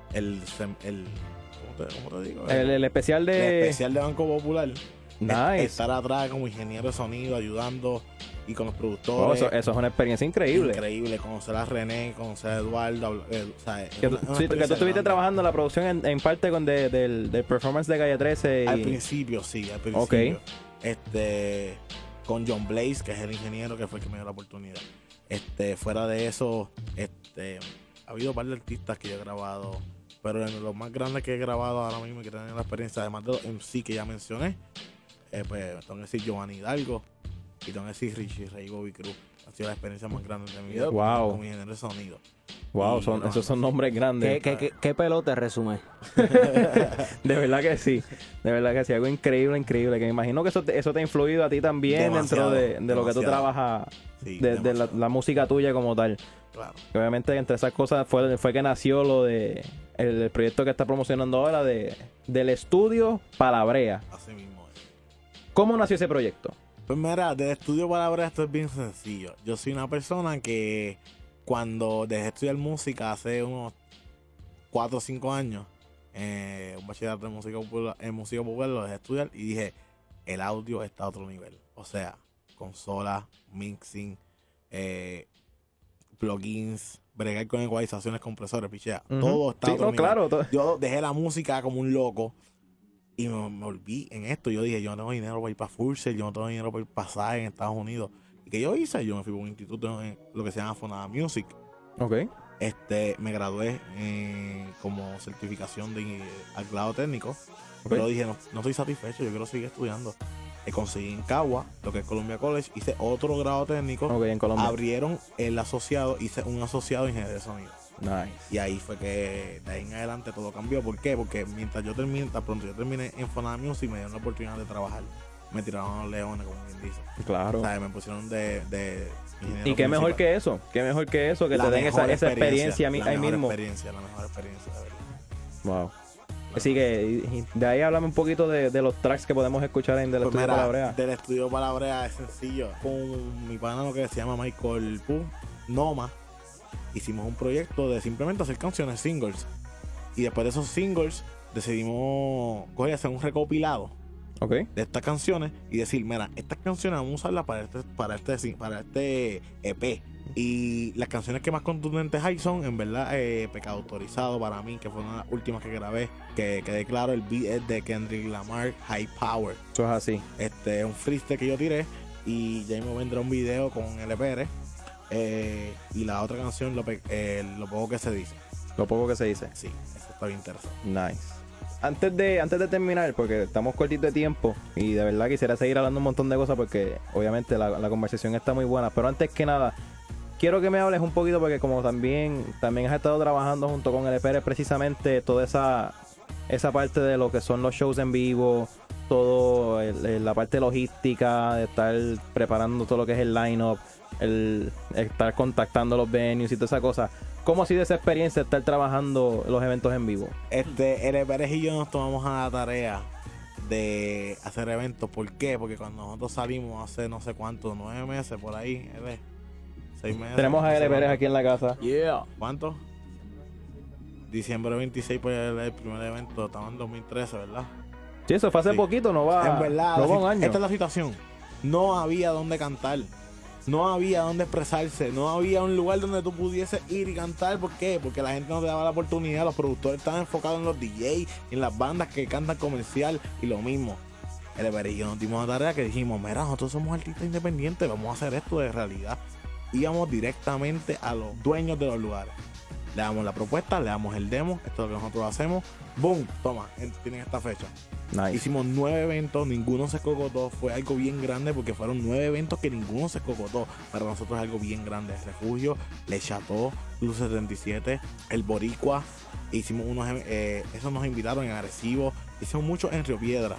¿cómo te digo? El especial de... El especial de Banco Popular. Nice. Estar atrás como ingeniero de sonido, ayudando y con los productores. Eso es una experiencia increíble. Increíble. Conocer a René, conocer a Eduardo. Que tú estuviste trabajando la producción en parte del performance de Calle 13. Al principio, sí. Al principio. Okay. Con John Blaze, que es el ingeniero que fue el que me dio la oportunidad. Fuera de eso, ha habido un par de artistas que yo he grabado. Pero en los más grandes que he grabado ahora mismo y que tienen la experiencia, además de los MC que ya mencioné, pues tengo que decir Giovanni Hidalgo y tengo que decir Richie Ray, Bobby Cruz. Ha sido la experiencia más grande de mi vida como ingeniero de sonido. Wow, esos son nombres grandes. ¿Qué pelote resume? De verdad que sí. De verdad que sí. Algo increíble. Que me imagino que eso te ha influido a ti también dentro de lo que tú trabajas, de la música tuya como tal. Claro. Que obviamente entre esas cosas fue que nació lo de el proyecto que está promocionando ahora del estudio Palabrea. Así mismo es. ¿Cómo nació ese proyecto? Pues mira, del estudio Palabrea esto es bien sencillo. Yo soy una persona que cuando dejé de estudiar música hace unos 4 o 5 años, un bachillerato en música popular lo dejé de estudiar y dije, el audio está a otro nivel. O sea, consola, mixing, plugins, bregar con ecualizaciones, compresores, pichea. Todo está a otro nivel. Claro, yo dejé la música como un loco y me volví en esto. Yo dije, yo no tengo dinero para ir para Fursel, yo no tengo dinero para ir para SAE en Estados Unidos. ¿Y qué yo hice? Yo me fui a un instituto en lo que se llama Fonada Music. Ok. Me gradué como certificación de grado técnico. Pero dije, no estoy satisfecho, yo quiero seguir estudiando. Conseguí en Cagua, lo que es Columbia College, hice otro grado técnico. Ok, en Colombia. Abrieron el asociado, hice un asociado en ingeniería de sonido. Nice. Y ahí fue que de ahí en adelante todo cambió. ¿Por qué? Porque mientras yo terminé en Fonada Music, me dieron la oportunidad de trabajar. Me tiraron a los leones, como bien dice. Claro. O sea, me pusieron de ingeniero. ¿Y qué mejor que eso? ¿Qué mejor que eso? Que te den esa experiencia ahí mismo. La mejor experiencia, de verdad. Wow. Así que de ahí háblame un poquito de los tracks que podemos escuchar en Del Pues Estudio mira, Palabrea. Del Estudio Palabrea es sencillo. Con mi pana que se llama Michael Poo, Noma, hicimos un proyecto de simplemente hacer canciones singles. Y después de esos singles decidimos coger y hacer un recopilado de estas canciones y decir, mira, estas canciones vamos a usarlas para este EP. Y las canciones que más contundentes hay son, en verdad, Pecado Autorizado para mí, que fue una de las últimas que grabé, que quede claro, el beat es de Kendrick Lamar, High Power. Eso es así. Un freestyle que yo tiré, y ya mismo vendrá un video con LPR, y la otra canción, Lo Poco Que Se Dice. Lo Poco Que Se Dice. Sí, eso está bien interesante. Nice. Antes de terminar, porque estamos cortitos de tiempo y de verdad quisiera seguir hablando un montón de cosas porque obviamente la conversación está muy buena, pero antes que nada quiero que me hables un poquito porque como también has estado trabajando junto con LPR precisamente toda esa parte de lo que son los shows en vivo, todo la parte logística de estar preparando todo lo que es el line-up, el estar contactando los venues y toda esa cosa. ¿Cómo ha sido esa experiencia de estar trabajando los eventos en vivo? LPR y yo nos tomamos a la tarea de hacer eventos. ¿Por qué? Porque cuando nosotros salimos hace no sé cuánto, 9 meses por ahí, 6 meses. Tenemos a LPR aquí en la casa. ¿Cuánto? Diciembre 26 por el primer evento, estamos en 2013, ¿verdad? Sí, eso fue hace poquito, no va, en verdad, no va un año. Esta es la situación. No había dónde cantar. No había dónde expresarse, no había un lugar donde tú pudieses ir y cantar. ¿Por qué? Porque la gente no te daba la oportunidad, los productores estaban enfocados en los DJs, en las bandas que cantan comercial y lo mismo. El y yo nos dimos la tarea que dijimos, mira, nosotros somos artistas independientes, vamos a hacer esto de realidad. Íbamos directamente a los dueños de los lugares. Le damos la propuesta, le damos el demo, esto es lo que nosotros hacemos. ¡Boom! Toma, tienen esta fecha. Nice. Hicimos 9 eventos, ninguno se cocotó. Fue algo bien grande porque fueron 9 eventos que ninguno se cocotó. Para nosotros es algo bien grande. El Refugio, Le Chateau, Luz 77, El Boricua. Hicimos unos, esos nos invitaron en Arecibo. Hicimos muchos en Río Piedra.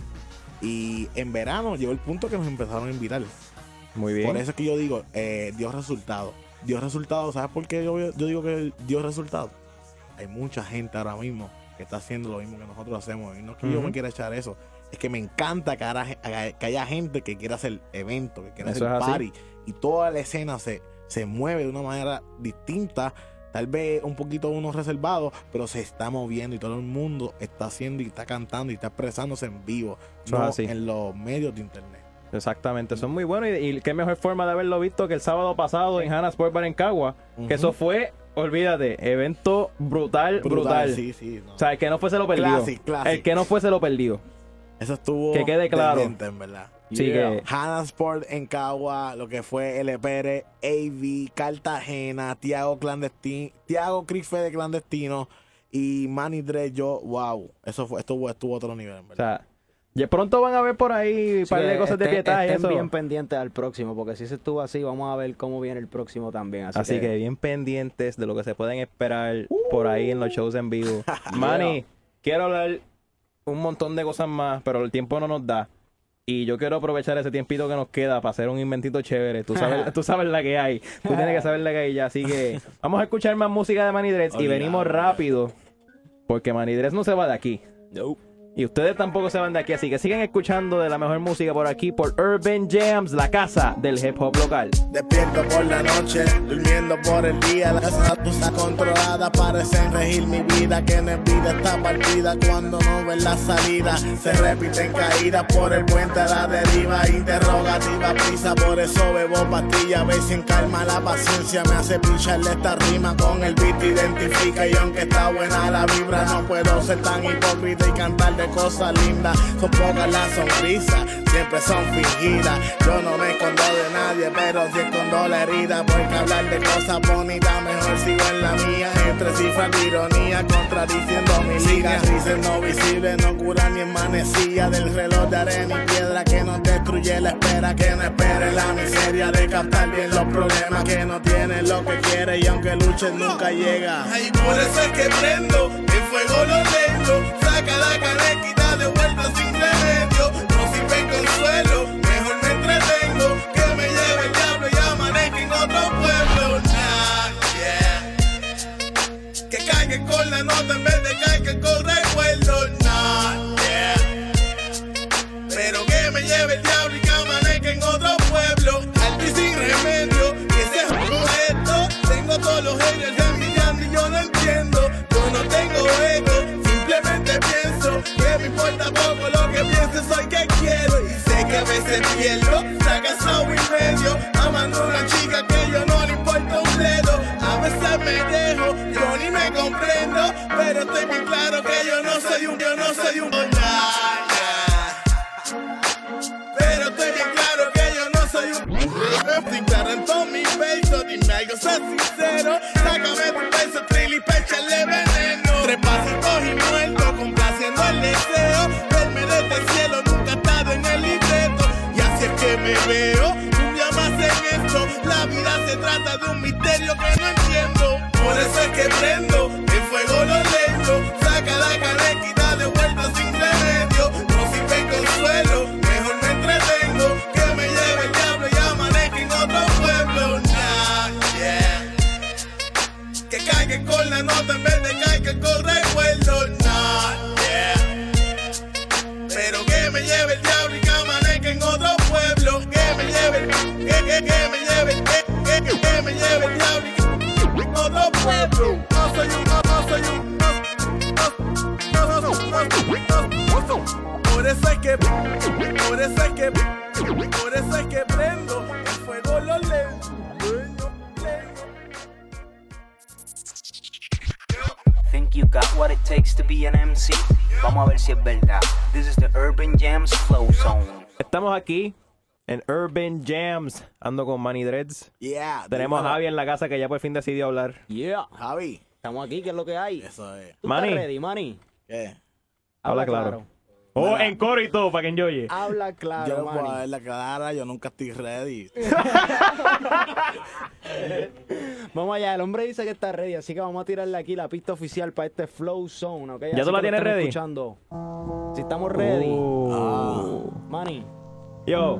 Y en verano llegó el punto que nos empezaron a invitar. Muy bien. Por eso es que yo digo, dio resultado. Dio resultado, ¿sabes por qué yo digo que dio resultado? Hay mucha gente ahora mismo que está haciendo lo mismo que nosotros hacemos. Y no es que yo me quiera echar eso. Es que me encanta que haya gente que quiera hacer eventos, que quiera hacer party. Y toda la escena se mueve de una manera distinta. Tal vez un poquito uno reservado, pero se está moviendo y todo el mundo está haciendo y está cantando y está expresándose en vivo. No en los medios de internet. Exactamente, son muy buenos y qué mejor forma de haberlo visto que el sábado pasado en Hannah Sport Bar en Cagua, que eso fue, olvídate, evento brutal. Sí, no. O sea, el que no fue se lo perdió. Classic. El que no fue se lo perdió. Eso estuvo que quede claro. en verdad. Sí, que Hannah Sport en Cagua, lo que fue LPR, AV, Cartagena, Tiago Crife de Clandestino y Manny Dre, wow, estuvo a otro nivel, en verdad. O sea, ya pronto van a ver por ahí un par de cosas de pietaje. Estén bien pendientes al próximo, porque si se estuvo así, vamos a ver cómo viene el próximo también. Así que bien pendientes de lo que se pueden esperar por ahí en los shows en vivo. Manny, quiero hablar un montón de cosas más, pero el tiempo no nos da. Y yo quiero aprovechar ese tiempito que nos queda para hacer un inventito chévere. Tú sabes la que hay. Tú tienes que saber la que hay ya. Así que vamos a escuchar más música de Manny Dress y venimos rápido. Porque Manny Dress no se va de aquí. Y ustedes tampoco se van de aquí. Así que sigan escuchando de la mejor música por aquí, por Urban Jams, la casa del hip hop local. Despierto por la noche, durmiendo por el día. Las está controlada, parecen regir mi vida. Que no es vida está partida cuando no ven la salida. Se repiten caídas por el puente a la deriva. Interrogativa, prisa, por eso bebo pastilla. A ver si en calma la paciencia me hace picharle esta rima. Con el beat identifica y aunque está buena la vibra, no puedo ser tan hipócrita y cantar de cosas lindas. Son pocas las sonrisas, siempre son fingidas. Yo no me escondo de nadie, pero sí escondo la herida. Porque hablar de cosas bonitas, mejor sigo en la mía. Entre cifras de ironía, contradiciendo mi liga. Cicatrices no visibles, no curan ni en manecilla. Del reloj de arena y piedra que nos destruye la espera. Que no espere la miseria de captar bien los problemas. Que no tiene lo que quiere y aunque luches nunca llega. Ay, por eso es que prendo el fuego lo lento. Saca la canequita de vuelta sin remedio. No sirve consuelo, mejor me entretengo. Que me lleve el diablo y amanezca en otro pueblo. Que caigan con la nota en vez de caer que corre el vuelo. pierdo. Saca sao y medio, amando a una chica que yo no le importa un dedo. A veces me dejo, yo ni me comprendo, pero estoy bien claro que yo no soy un pero estoy bien claro que yo no soy un estoy claro en todos mis besos, dime algo, sé sincero. Sácame tu beso, trilly, pa' echarle veneno. Tres pasitos y muerto, complaciendo el deseo. Verme desde el cielo, nunca he estado en el libreto. Y así es que me veo, un día más en esto. La vida se trata de un misterio que no entiendo. Por eso es que prendo el fuego lo lento. Saca la caneca y dale vuelta sin remedio. No sirve el consuelo, mejor me entretengo. Que me lleve el diablo y amanezca en otro pueblo. Nah, yeah. Que caiga con la nota en vez de caiga con recuerdo. Nah, yeah. Pero que me lleve el diablo y que amanezca en otro pueblo. Que me lleve, que me lleve, que me lleve el diablo y en otro pueblo. No soy un, no soy un, por eso es que, por eso es que, por eso es que prendo el fuego lo leo. Think you got what it takes to be an MC? Vamos a ver si es verdad. This is the Urban Jams Flow Zone. Estamos aquí en Urban Jams, ando con Manny Dreads. Yeah. Tenemos a Javi en la casa que ya por fin decidió hablar. Yeah. Javi. Estamos aquí, ¿qué es lo que hay? Eso es. ¿Tú Manny. estás ready, Manny? ¿Qué? Habla claro. Oh, en coro y todo, para que enjoye. Habla claro, Yo no puedo Manny. verla clara, yo nunca estoy ready. Vamos allá, el hombre dice que está ready, así que vamos a tirarle aquí la pista oficial para este Flow Zone, ¿ok? ¿Ya tú la tienes ready? Escuchando. Si estamos ready. Manny. Yo.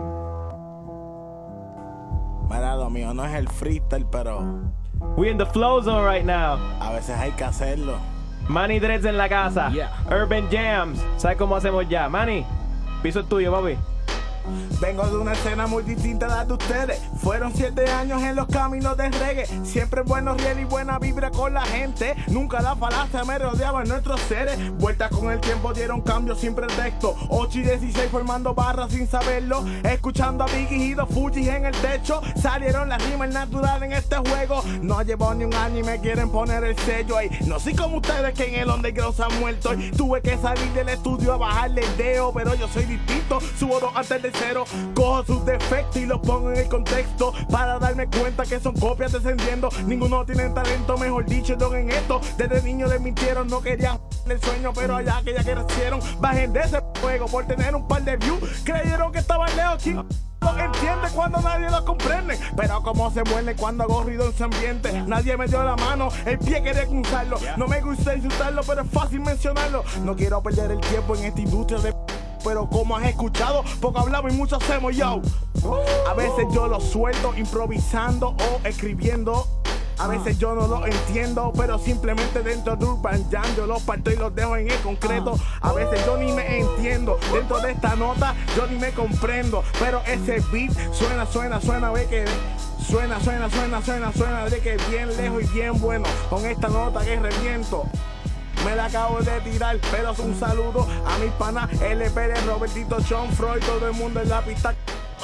Mira, lo mío no es el freestyle, pero We in the Flow Zone right now. a veces hay que hacerlo. Manny Dreads en la casa. Yeah. Urban Jams. ¿Sabes cómo hacemos ya? Manny, piso es tuyo, papi. Vengo de una escena muy distinta a la de ustedes. Fueron 7 años en los caminos de reggae. Siempre buenos riel y buena vibra con la gente. Nunca la falacia me rodeaba en nuestros seres. Vueltas con el tiempo dieron cambios sin pretexto. 8 y 16 formando barras sin saberlo. Escuchando a Biggie y dos Fujis en el techo. Salieron las rimas natural en este juego. No llevo ni un año y me quieren poner el sello ahí. No soy como ustedes que en el underground se han muerto. Y tuve que salir del estudio a bajarle el dedo. Pero yo soy distinto, subo 2 antes de cero. Cojo sus defectos y los pongo en el contexto para darme cuenta que son copias descendiendo. Ninguno tiene talento, mejor dicho, yo en esto. Desde niño les mintieron, no quería el sueño, pero allá que ya crecieron, bajen de ese juego por tener un par de views. Creyeron que estaban lejos, ¿quién lo entiende cuando nadie lo comprende? Pero como se muerde cuando hago ruido en su ambiente. Nadie me dio la mano, el pie quería cruzarlo. No me gusta insultarlo, pero es fácil mencionarlo. No quiero perder el tiempo en esta industria de pero como has escuchado, poco hablamos y mucho hacemos, yo. A veces yo lo suelto improvisando o escribiendo. A veces yo no lo entiendo, pero simplemente dentro de Urban Jam yo los parto y los dejo en el concreto. A veces yo ni me entiendo, dentro de esta nota yo ni me comprendo. Pero ese beat suena, ve que suena de que bien lejos y bien bueno. Con esta nota que reviento. Me la acabo de tirar, pero es un saludo a mis panas LP de Robertito, Sean Freud, todo el mundo en la pista.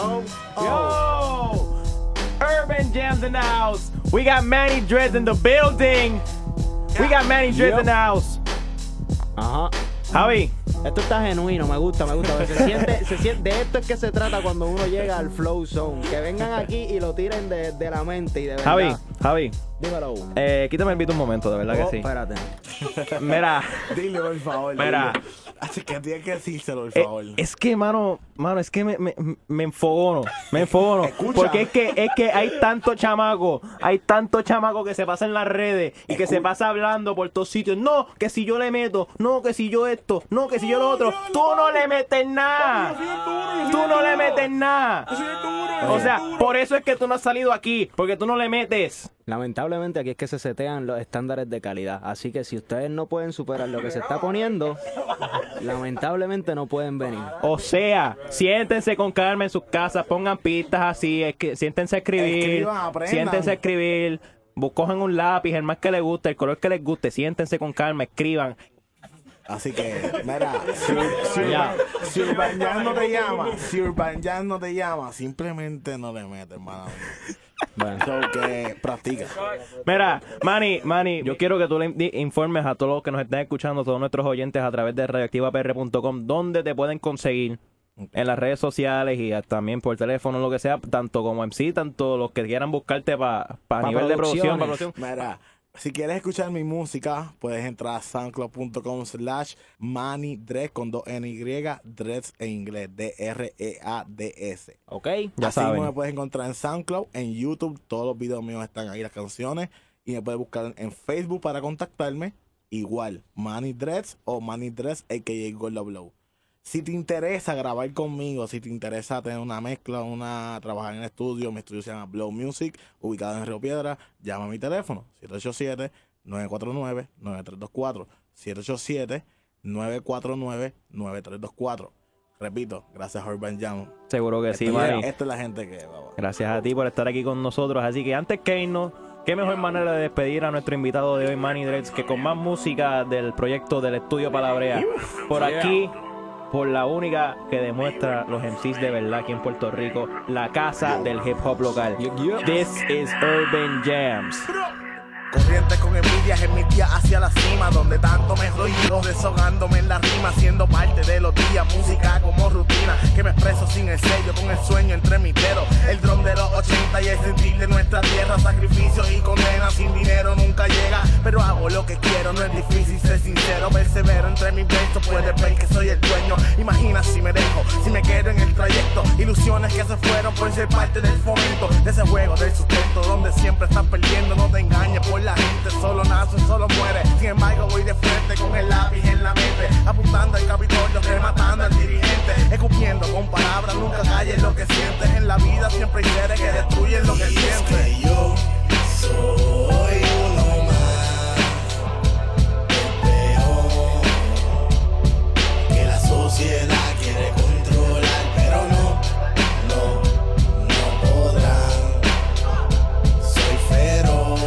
Yo! Urban Jams in the house. We got Manny Dreads in the building. We got Manny Dreads in the house. Ajá. Javi. Esto está genuino, me gusta. Se siente, de esto es que se trata cuando uno llega al Flow Zone. Que vengan aquí y lo tiren de la mente y de verdad. Javi. Dímelo. Quítame el beat un momento, de verdad que sí. Espérate. Mira. Dile, por favor. Mira. Así que tienes que decírselo, por favor. Es que, mano, es que me enfogono. Escucha. Porque es que hay tanto chamaco que se pasa en las redes y que se pasa hablando por todos sitios. No, que si yo le meto, no, que si yo esto, no, que si yo lo otro. Tú no le metes nada. Tú no le metes nada. O sea, por eso es que tú no has salido aquí, porque tú no le metes. Lamentablemente aquí es que se setean los estándares de calidad. Así que si ustedes no pueden superar lo que se está poniendo, lamentablemente no pueden venir. O sea, siéntense con calma en sus casas, pongan pistas así, siéntense a escribir, siéntense a escribir, cojan un lápiz, el más que les guste, el color que les guste, siéntense con calma, escriban. Así que, mira, si Urban Jam no te llama, simplemente no le metes, hermano. Bueno, que practica. Mira, Manny, yo quiero que tú le informes a todos los que nos estén escuchando, a todos nuestros oyentes a través de radioactivapr.com, dónde te pueden conseguir en las redes sociales y también por teléfono, lo que sea, tanto como MC, tanto los que quieran buscarte para nivel de producción. Mira, si quieres escuchar mi música, puedes entrar a soundcloud.com/MannyDreads con 2 NY, Dreads en inglés, DREADS. Ok, ya saben. Así me puedes encontrar en SoundCloud, en YouTube, todos los videos míos están ahí, las canciones, y me puedes buscar en Facebook para contactarme, igual, Manny Dreads o Manny Dreads, a.k.a. Gordo Blow. Si te interesa grabar conmigo, si te interesa tener una mezcla, trabajar en el estudio, mi estudio se llama Blow Music, ubicado en Río Piedra, llama a mi teléfono, 787-949-9324, 787-949-9324. Repito, gracias a Urban Jam. Seguro que sí, Manny. Esta es la gente que va. Gracias a ti por estar aquí con nosotros. Así que antes que irnos, qué mejor manera de despedir a nuestro invitado de hoy, Manny Dreads, que con más música del proyecto del Estudio Palabrea. Por aquí, por la única que demuestra los MCs de verdad aquí en Puerto Rico, la casa del hip hop local. This is Urban Jams. Corriente con envidias en mis días hacia la cima, donde tanto me río, deshogándome en la rima, siendo parte de los días, música como rutina, que me expreso sin el sello, con el sueño entre mis dedos, el dron de los 80 y el sentir de nuestra tierra, sacrificio y condena, sin dinero nunca llega, pero hago lo que quiero, no es difícil ser sincero, persevero entre mis versos, puedes ver que soy el dueño, imagina si me dejo, si me quedo en el trayecto, ilusiones que se fueron por ser parte del fomento, de ese juego del sustento, donde siempre estás perdiendo, no te engañes por la gente, solo nace, solo muere. Sin embargo voy de frente con el lápiz en la mente, apuntando al Capitolio, rematando al dirigente, escupiendo con palabras, nunca calles lo que sientes. En la vida siempre hay seres que destruyen lo que sientes. Que yo soy uno más, el peor, que la sociedad quiere controlar, pero no podrán. Soy feroz.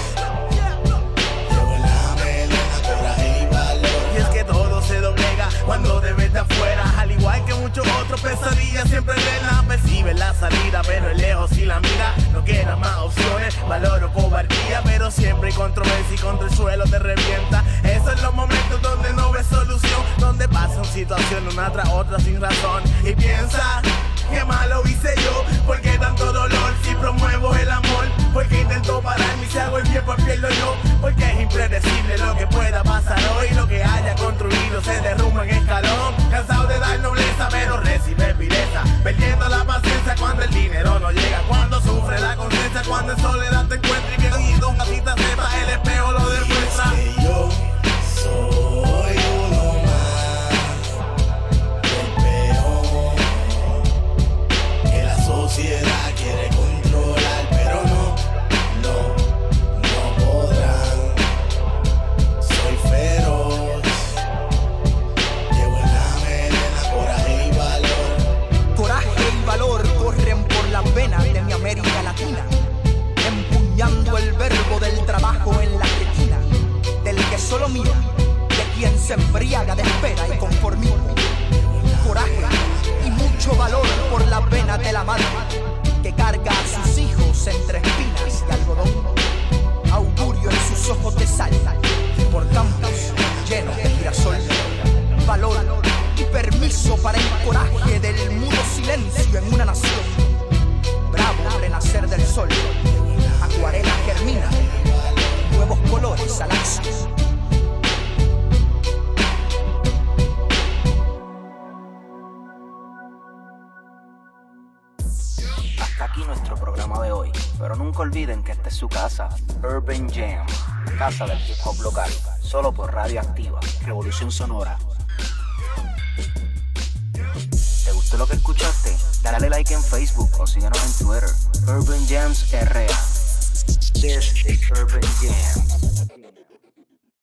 Cuando debes de afuera, al igual que muchos otros, pesadillas siempre reinan. Percibe la salida, pero es lejos si la mira. No quedan más opciones, valoro cobardía, pero siempre hay controversia y contra el suelo te revienta. Esos son los momentos donde no ves solución, donde pasan situaciones una tras otra sin razón. Y piensa, qué malo hice yo, ¿por qué tanto dolor si promuevo el amor? Porque intento pararme y si hago el bien pues pierdo yo. Porque es impredecible lo que pueda pasar hoy, lo que haya construido se derrumba en escalón. Cansado de dar nobleza pero recibe vileza, perdiendo la paciencia cuando el dinero no llega, cuando sufre la conciencia, cuando en soledad te encuentras y bien y con gatita sepa, el espejo lo demuestra. Es que yo soy uno más, el peor, que la sociedad quiere controlar, pero no podrán. Soy feroz, llevo en la melena coraje y valor. Coraje y valor corren por las venas de mi América Latina, empuñando el verbo del trabajo en la retina, del que solo mira, de quien se embriaga de espera y conformismo. Coraje y mucho valor por las venas de la madre, que carga a sus hijos entre espinas y algodón. Augurio en sus ojos de sal, por campos llenos de girasol. Valor y permiso para el coraje del mudo silencio en una nación. Bravo renacer del sol, acuarela germina, nuevos colores al acción. Hasta aquí nuestro programa de hoy, pero nunca olviden que esta es su casa, Urban Jam, casa del hip hop local, solo por Radio Activa, Revolución Sonora. ¿Te gustó lo que escuchaste? Dale like en Facebook o síguenos en Twitter, Urban Jams RA. This is Urban Jam.